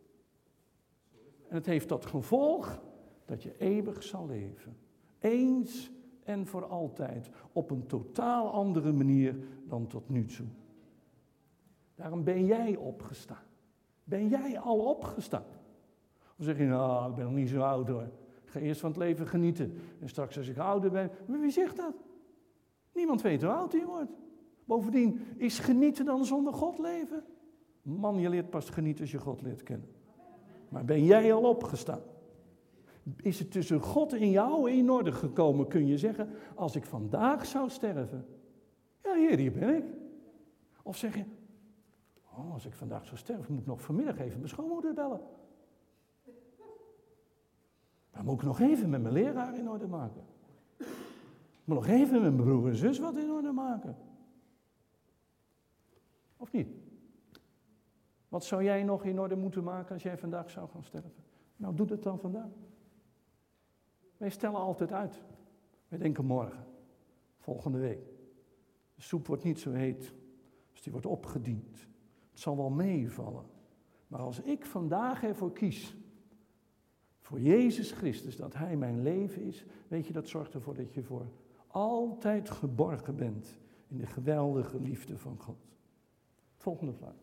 En het heeft tot gevolg dat je eeuwig zal leven. Eens en voor altijd. Op een totaal andere manier dan tot nu toe. Daarom ben jij opgestaan. Ben jij al opgestaan? Of zeg je, nou, ik ben nog niet zo oud hoor. Ik ga eerst van het leven genieten. En straks als ik ouder ben, maar wie zegt dat? Niemand weet hoe oud hij wordt. Bovendien, is genieten dan zonder God leven? Man, je leert pas genieten als je God leert kennen. Maar ben jij al opgestaan? Is het tussen God en jou in orde gekomen, kun je zeggen, als ik vandaag zou sterven? Ja, Heer, hier ben ik. Of zeg je, oh, als ik vandaag zou sterven, moet ik nog vanmiddag even mijn schoonmoeder bellen. Dan moet ik nog even met mijn leraar in orde maken. Ik moet nog even met mijn broer en zus wat in orde maken. Of niet? Wat zou jij nog in orde moeten maken als jij vandaag zou gaan sterven? Nou, doe dat dan vandaag. Wij stellen altijd uit. Wij denken morgen, volgende week. De soep wordt niet zo heet, dus die wordt opgediend. Het zal wel meevallen. Maar als ik vandaag ervoor kies, voor Jezus Christus, dat Hij mijn leven is, weet je, dat zorgt ervoor dat je voor altijd geborgen bent in de geweldige liefde van God. Volgende plaatje.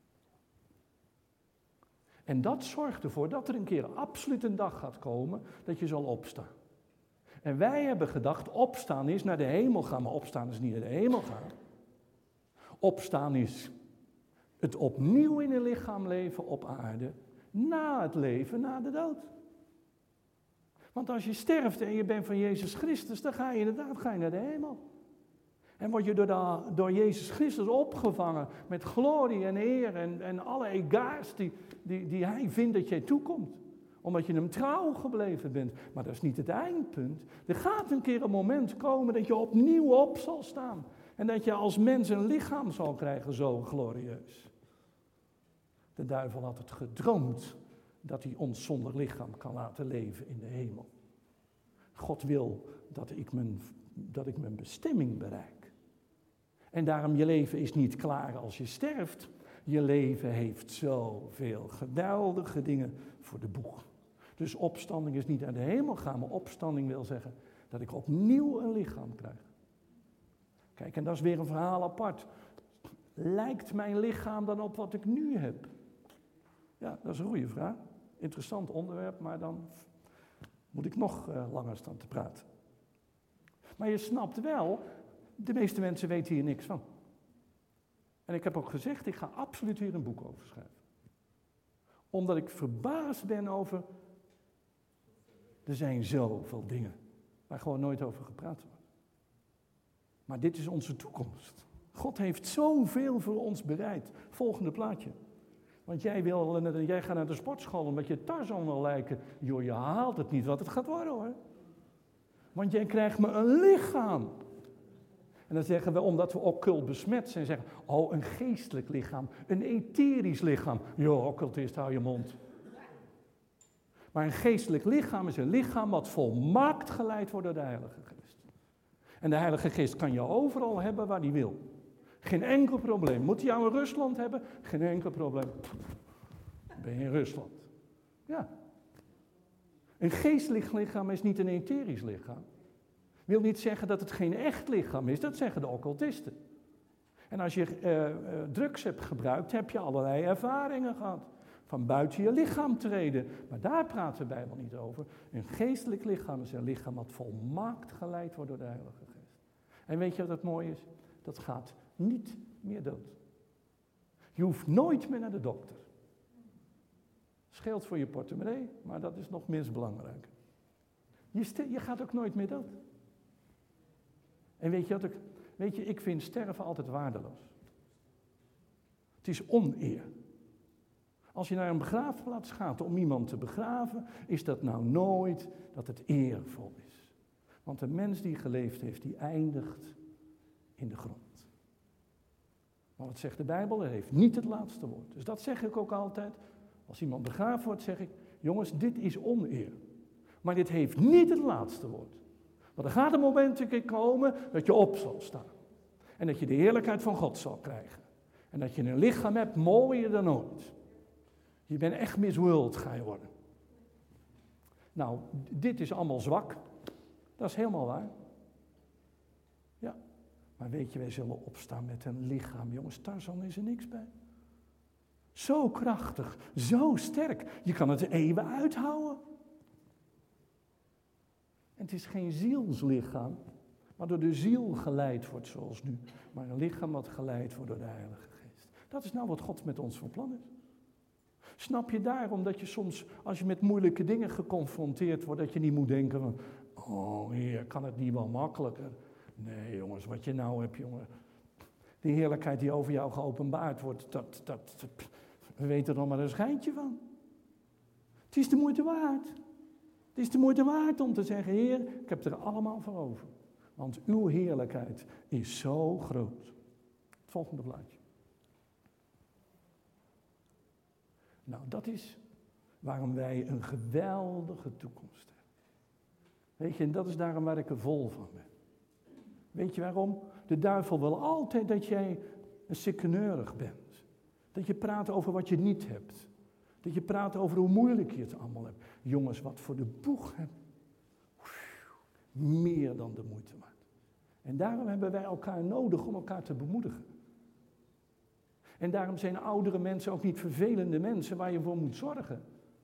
En dat zorgt ervoor dat er een keer absoluut een dag gaat komen dat je zal opstaan. En wij hebben gedacht, opstaan is naar de hemel gaan, maar opstaan is niet naar de hemel gaan. Opstaan is het opnieuw in een lichaam leven op aarde, na het leven, na de dood. Want als je sterft en je bent van Jezus Christus, dan ga je inderdaad ga je naar de hemel. En word je door, de, door Jezus Christus opgevangen met glorie en eer en, en alle egaars die, die, die Hij vindt dat jij toekomt. Omdat je hem trouw gebleven bent. Maar dat is niet het eindpunt. Er gaat een keer een moment komen dat je opnieuw op zal staan. En dat je als mens een lichaam zal krijgen, zo glorieus. De duivel had het gedroomd dat hij ons zonder lichaam kan laten leven in de hemel. God wil dat ik mijn, dat ik mijn bestemming bereik. En daarom, je leven is niet klaar als je sterft. Je leven heeft zoveel geweldige dingen voor de boeg. Dus opstanding is niet naar de hemel gaan, maar opstanding wil zeggen dat ik opnieuw een lichaam krijg. Kijk, en dat is weer een verhaal apart. Lijkt mijn lichaam dan op wat ik nu heb? Ja, dat is een goede vraag. Interessant onderwerp, maar dan moet ik nog uh, langer staan te praten. Maar je snapt wel, de meeste mensen weten hier niks van. En ik heb ook gezegd, ik ga absoluut hier een boek over schrijven. Omdat ik verbaasd ben over, er zijn zoveel dingen waar gewoon nooit over gepraat wordt. Maar dit is onze toekomst. God heeft zoveel voor ons bereid. Volgende plaatje. Want jij, wil, jij gaat naar de sportschool omdat je Tarzan wil lijken. Joh, je haalt het niet wat het gaat worden hoor. Want jij krijgt me een lichaam. En dan zeggen we, omdat we occult besmet zijn, zeggen oh, een geestelijk lichaam, een etherisch lichaam. Joh, occultist, hou je mond. Maar een geestelijk lichaam is een lichaam wat volmaakt geleid wordt door de Heilige Geest. En de Heilige Geest kan je overal hebben waar hij wil. Geen enkel probleem. Moet hij jou in Rusland hebben? Geen enkel probleem. Ben je in Rusland? Ja. Een geestelijk lichaam is niet een etherisch lichaam. Wil niet zeggen dat het geen echt lichaam is, dat zeggen de occultisten. En als je uh, uh, drugs hebt gebruikt, heb je allerlei ervaringen gehad. Van buiten je lichaam treden. Maar daar praat de Bijbel niet over. Een geestelijk lichaam is een lichaam dat volmaakt geleid wordt door de Heilige Geest. En weet je wat het mooie is? Dat gaat niet meer dood. Je hoeft nooit meer naar de dokter. Scheelt voor je portemonnee, maar dat is nog minst belangrijk. Je, st- je gaat ook nooit meer dood. En weet je wat ik, weet je, ik vind sterven altijd waardeloos. Het is oneer. Als je naar een begraafplaats gaat om iemand te begraven, is dat nou nooit dat het eervol is. Want een mens die geleefd heeft, die eindigt in de grond. Maar wat zegt de Bijbel? Hij heeft niet het laatste woord. Dus dat zeg ik ook altijd. Als iemand begraven wordt, zeg ik, jongens, dit is oneer. Maar dit heeft niet het laatste woord. Want er gaat een moment een keer komen dat je op zal staan. En dat je de heerlijkheid van God zal krijgen. En dat je een lichaam hebt mooier dan ooit. Je bent echt Miss World, ga je worden. Nou, dit is allemaal zwak. Dat is helemaal waar. Ja. Maar weet je, wij zullen opstaan met een lichaam. Jongens, Tarzan is er niks bij. Zo krachtig, zo sterk. Je kan het eeuwen uithouden. En het is geen zielslichaam, maar door de ziel geleid wordt zoals nu. Maar een lichaam wat geleid wordt door de Heilige Geest. Dat is nou wat God met ons van plan is. Snap je daarom dat je soms, als je met moeilijke dingen geconfronteerd wordt, dat je niet moet denken van, oh Heer, kan het niet wel makkelijker? Nee jongens, wat je nou hebt, jongen. Die heerlijkheid die over jou geopenbaard wordt, dat, dat, dat, we weten er nog maar een schijntje van. Het is de moeite waard. Het is de moeite waard om te zeggen, Heer, ik heb er allemaal voor over. Want uw heerlijkheid is zo groot. Het volgende plaatje. Nou, dat is waarom wij een geweldige toekomst hebben. Weet je, en dat is daarom waar ik er vol van ben. Weet je waarom? De duivel wil altijd dat jij een sikkeneurig bent. Dat je praat over wat je niet hebt. Dat je praat over hoe moeilijk je het allemaal hebt. Jongens, wat voor de boeg hebben. Meer dan de moeite waard. En daarom hebben wij elkaar nodig om elkaar te bemoedigen. En daarom zijn oudere mensen ook niet vervelende mensen waar je voor moet zorgen.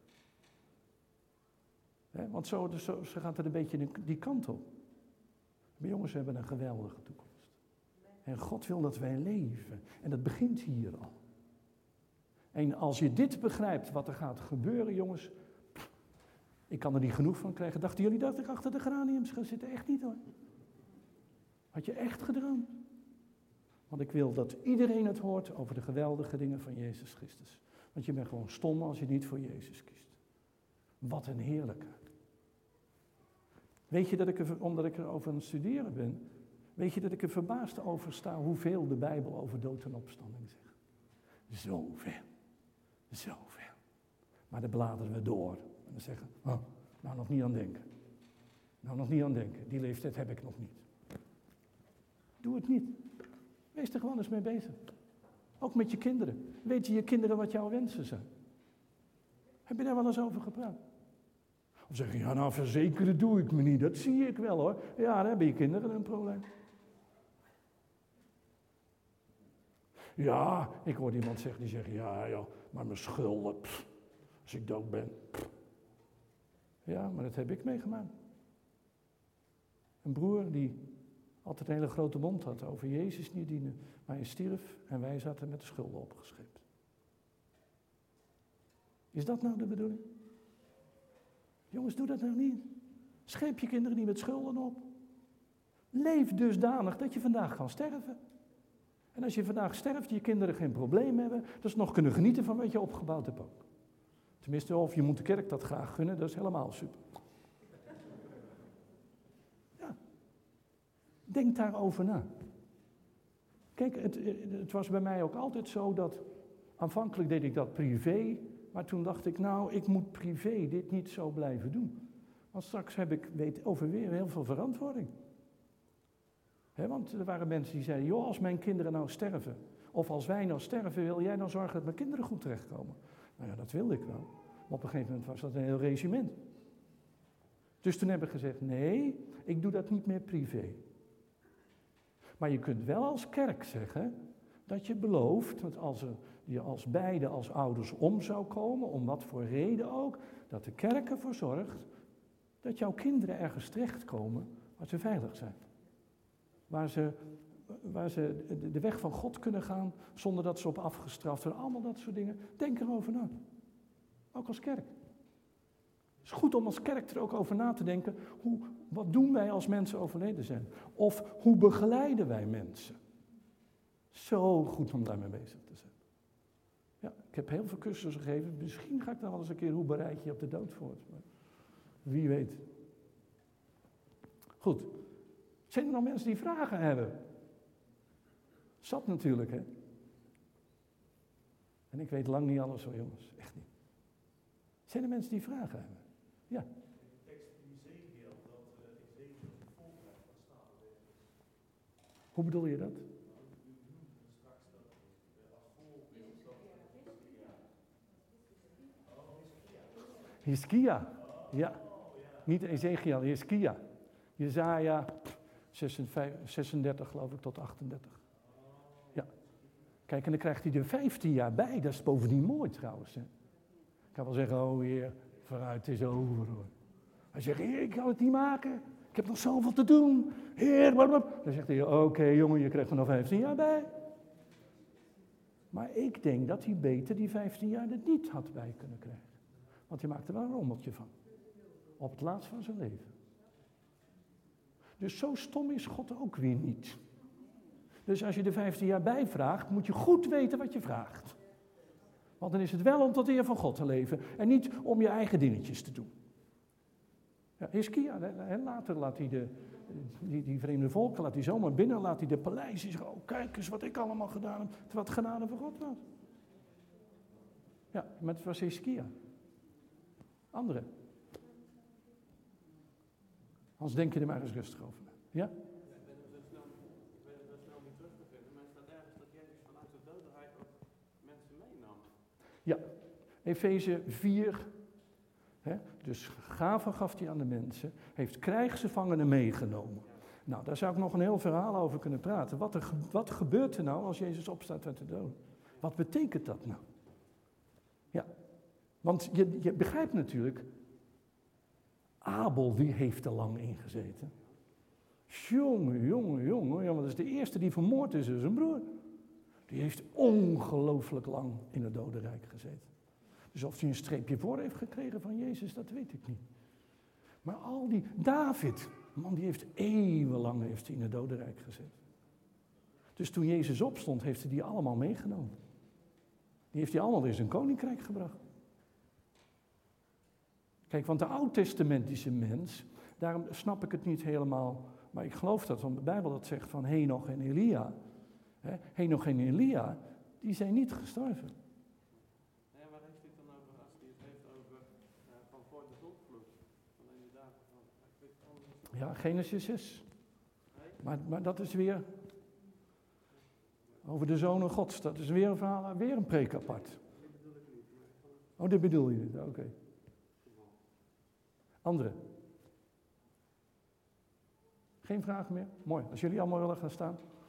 He, want zo, zo, zo gaat het een beetje die kant op. Maar jongens, we hebben een geweldige toekomst. En God wil dat wij leven. En dat begint hier al. En als je dit begrijpt, wat er gaat gebeuren, jongens. Pff, ik kan er niet genoeg van krijgen. Dachten jullie dat ik achter de geraniums ga zitten? Echt niet hoor. Had je echt gedroomd? Want ik wil dat iedereen het hoort over de geweldige dingen van Jezus Christus. Want je bent gewoon stom als je niet voor Jezus kiest. Wat een heerlijkheid. Weet je dat ik er, omdat ik er over aan het studeren ben, weet je dat ik er verbaasd over sta hoeveel de Bijbel over dood en opstanding zegt. Zoveel. Zoveel. Maar dan bladeren we door. En we zeggen, oh, nou nog niet aan denken. Nou nog niet aan denken. Die leeftijd heb ik nog niet. Doe het niet. Wees er gewoon eens mee bezig. Ook met je kinderen. Weet je je kinderen wat jouw wensen zijn? Heb je daar wel eens over gepraat? Of zeg je, ja nou verzekeren doe ik me niet. Dat zie ik wel hoor. Ja, dan hebben je kinderen een probleem. Ja, ik hoorde iemand zeggen, die zegt, ja joh, maar mijn schulden, pff, als ik dood ben. Pff. Ja, maar dat heb ik meegemaakt. Een broer die altijd een hele grote mond had over Jezus niet dienen, maar hij stierf en wij zaten met de schulden opgescheept. Is dat nou de bedoeling? Jongens, doe dat nou niet. Scheep je kinderen niet met schulden op. Leef dusdanig dat je vandaag kan sterven. En als je vandaag sterft, je kinderen geen probleem hebben, dat ze nog kunnen genieten van wat je opgebouwd hebt ook. Tenminste, of je moet de kerk dat graag gunnen, dat is helemaal super. Ja. Denk daarover na. Kijk, het, het was bij mij ook altijd zo dat, aanvankelijk deed ik dat privé, maar toen dacht ik, nou, ik moet privé dit niet zo blijven doen. Want straks heb ik, weet over weer heel veel verantwoording. He, want er waren mensen die zeiden, joh, als mijn kinderen nou sterven, of als wij nou sterven, wil jij dan zorgen dat mijn kinderen goed terechtkomen? Nou ja, dat wilde ik wel. Maar op een gegeven moment was dat een heel regiment. Dus toen heb ik gezegd, nee, ik doe dat niet meer privé. Maar je kunt wel als kerk zeggen, dat je belooft, dat als er, je als beide als ouders om zou komen, om wat voor reden ook, dat de kerk ervoor zorgt, dat jouw kinderen ergens terechtkomen waar ze veilig zijn. Waar ze, waar ze de weg van God kunnen gaan, zonder dat ze op afgestraft worden. Allemaal dat soort dingen. Denk erover na. Ook als kerk. Het is goed om als kerk er ook over na te denken. Hoe, wat doen wij als mensen overleden zijn? Of hoe begeleiden wij mensen? Zo goed om daarmee bezig te zijn. Ja, ik heb heel veel cursussen gegeven. Misschien ga ik dan wel eens een keer, hoe bereid je op de dood voor? Wie weet. Goed. Zijn er nog mensen die vragen hebben? Zat natuurlijk, hè? En ik weet lang niet alles hoor, jongens. Echt niet. Zijn er mensen die vragen hebben? Ja. De tekst in Ezekiel, dat Ezekiel het volk gaat staan. Hoe bedoel je dat? Straks dat als voorbeeld dat... Hiskia. Ja. Niet Ezekiel, Hiskia. Jesaja zesendertig geloof ik tot achtendertig. Ja. Kijk, en dan krijgt hij er vijftien jaar bij. Dat is bovendien mooi trouwens. Hè. Ik kan wel zeggen, oh heer, vooruit, het is over hoor. Hij zegt, heer, ik kan het niet maken. Ik heb nog zoveel te doen. Heer, blablabla. Dan zegt hij, oké okay, jongen, je krijgt er nog vijftien jaar bij. Maar ik denk dat hij beter die vijftien jaar er niet had bij kunnen krijgen. Want hij maakte er wel een rommeltje van. Op het laatst van zijn leven. Dus zo stom is God ook weer niet. Dus als je de vijftien jaar bijvraagt, moet je goed weten wat je vraagt. Want dan is het wel om tot eer van God te leven. En niet om je eigen dingetjes te doen. Ja, Hiskia, later laat hij de, die, die vreemde volken, laat hij zomaar binnen, laat hij de paleizen zeggen, oh kijk eens wat ik allemaal gedaan heb, terwijl het genade van God was. Ja, maar het was Hiskia. Anderen. Anders denk je er maar eens rustig over. Ja? Ik ben er zo snel, ik ben er zo snel niet terug te vinden, maar er staat ergens dat Jezus vanuit de dodenrijk ook mensen meenam. Ja, Efeze vier. He, dus gaven gaf hij aan de mensen, heeft krijgsgevangenen meegenomen. Nou, daar zou ik nog een heel verhaal over kunnen praten. Wat, er, wat gebeurt er nou als Jezus opstaat uit de dood? Wat betekent dat nou? Ja, want je, je begrijpt natuurlijk, Abel, die heeft er lang in gezeten. Jongen, jongen, jongen, ja, want dat is de eerste die vermoord is, is zijn broer. Die heeft ongelooflijk lang in het dodenrijk gezeten. Dus of hij een streepje voor heeft gekregen van Jezus, dat weet ik niet. Maar al die, David, man die heeft eeuwenlang heeft hij in het dodenrijk gezeten. Dus toen Jezus opstond, heeft hij die allemaal meegenomen. Die heeft hij allemaal in zijn koninkrijk gebracht. Kijk, want de oud-testamentische mens, daarom snap ik het niet helemaal, maar ik geloof dat, want de Bijbel dat zegt van Henoch en Elia. Hè, Henoch en Elia, die zijn niet gestorven. Nee, waar heeft hij het dan over als hij het heeft over uh, van voor de zondvloed? Van inderdaad, van, ik weet het allemaal niet. Ja, Genesis zes. Maar, maar dat is weer over de zonen Gods. Dat is weer een verhaal, weer een preek apart. Oh, dit bedoel je niet, oké. Okay. Anderen? Geen vragen meer? Mooi, als jullie allemaal willen gaan staan.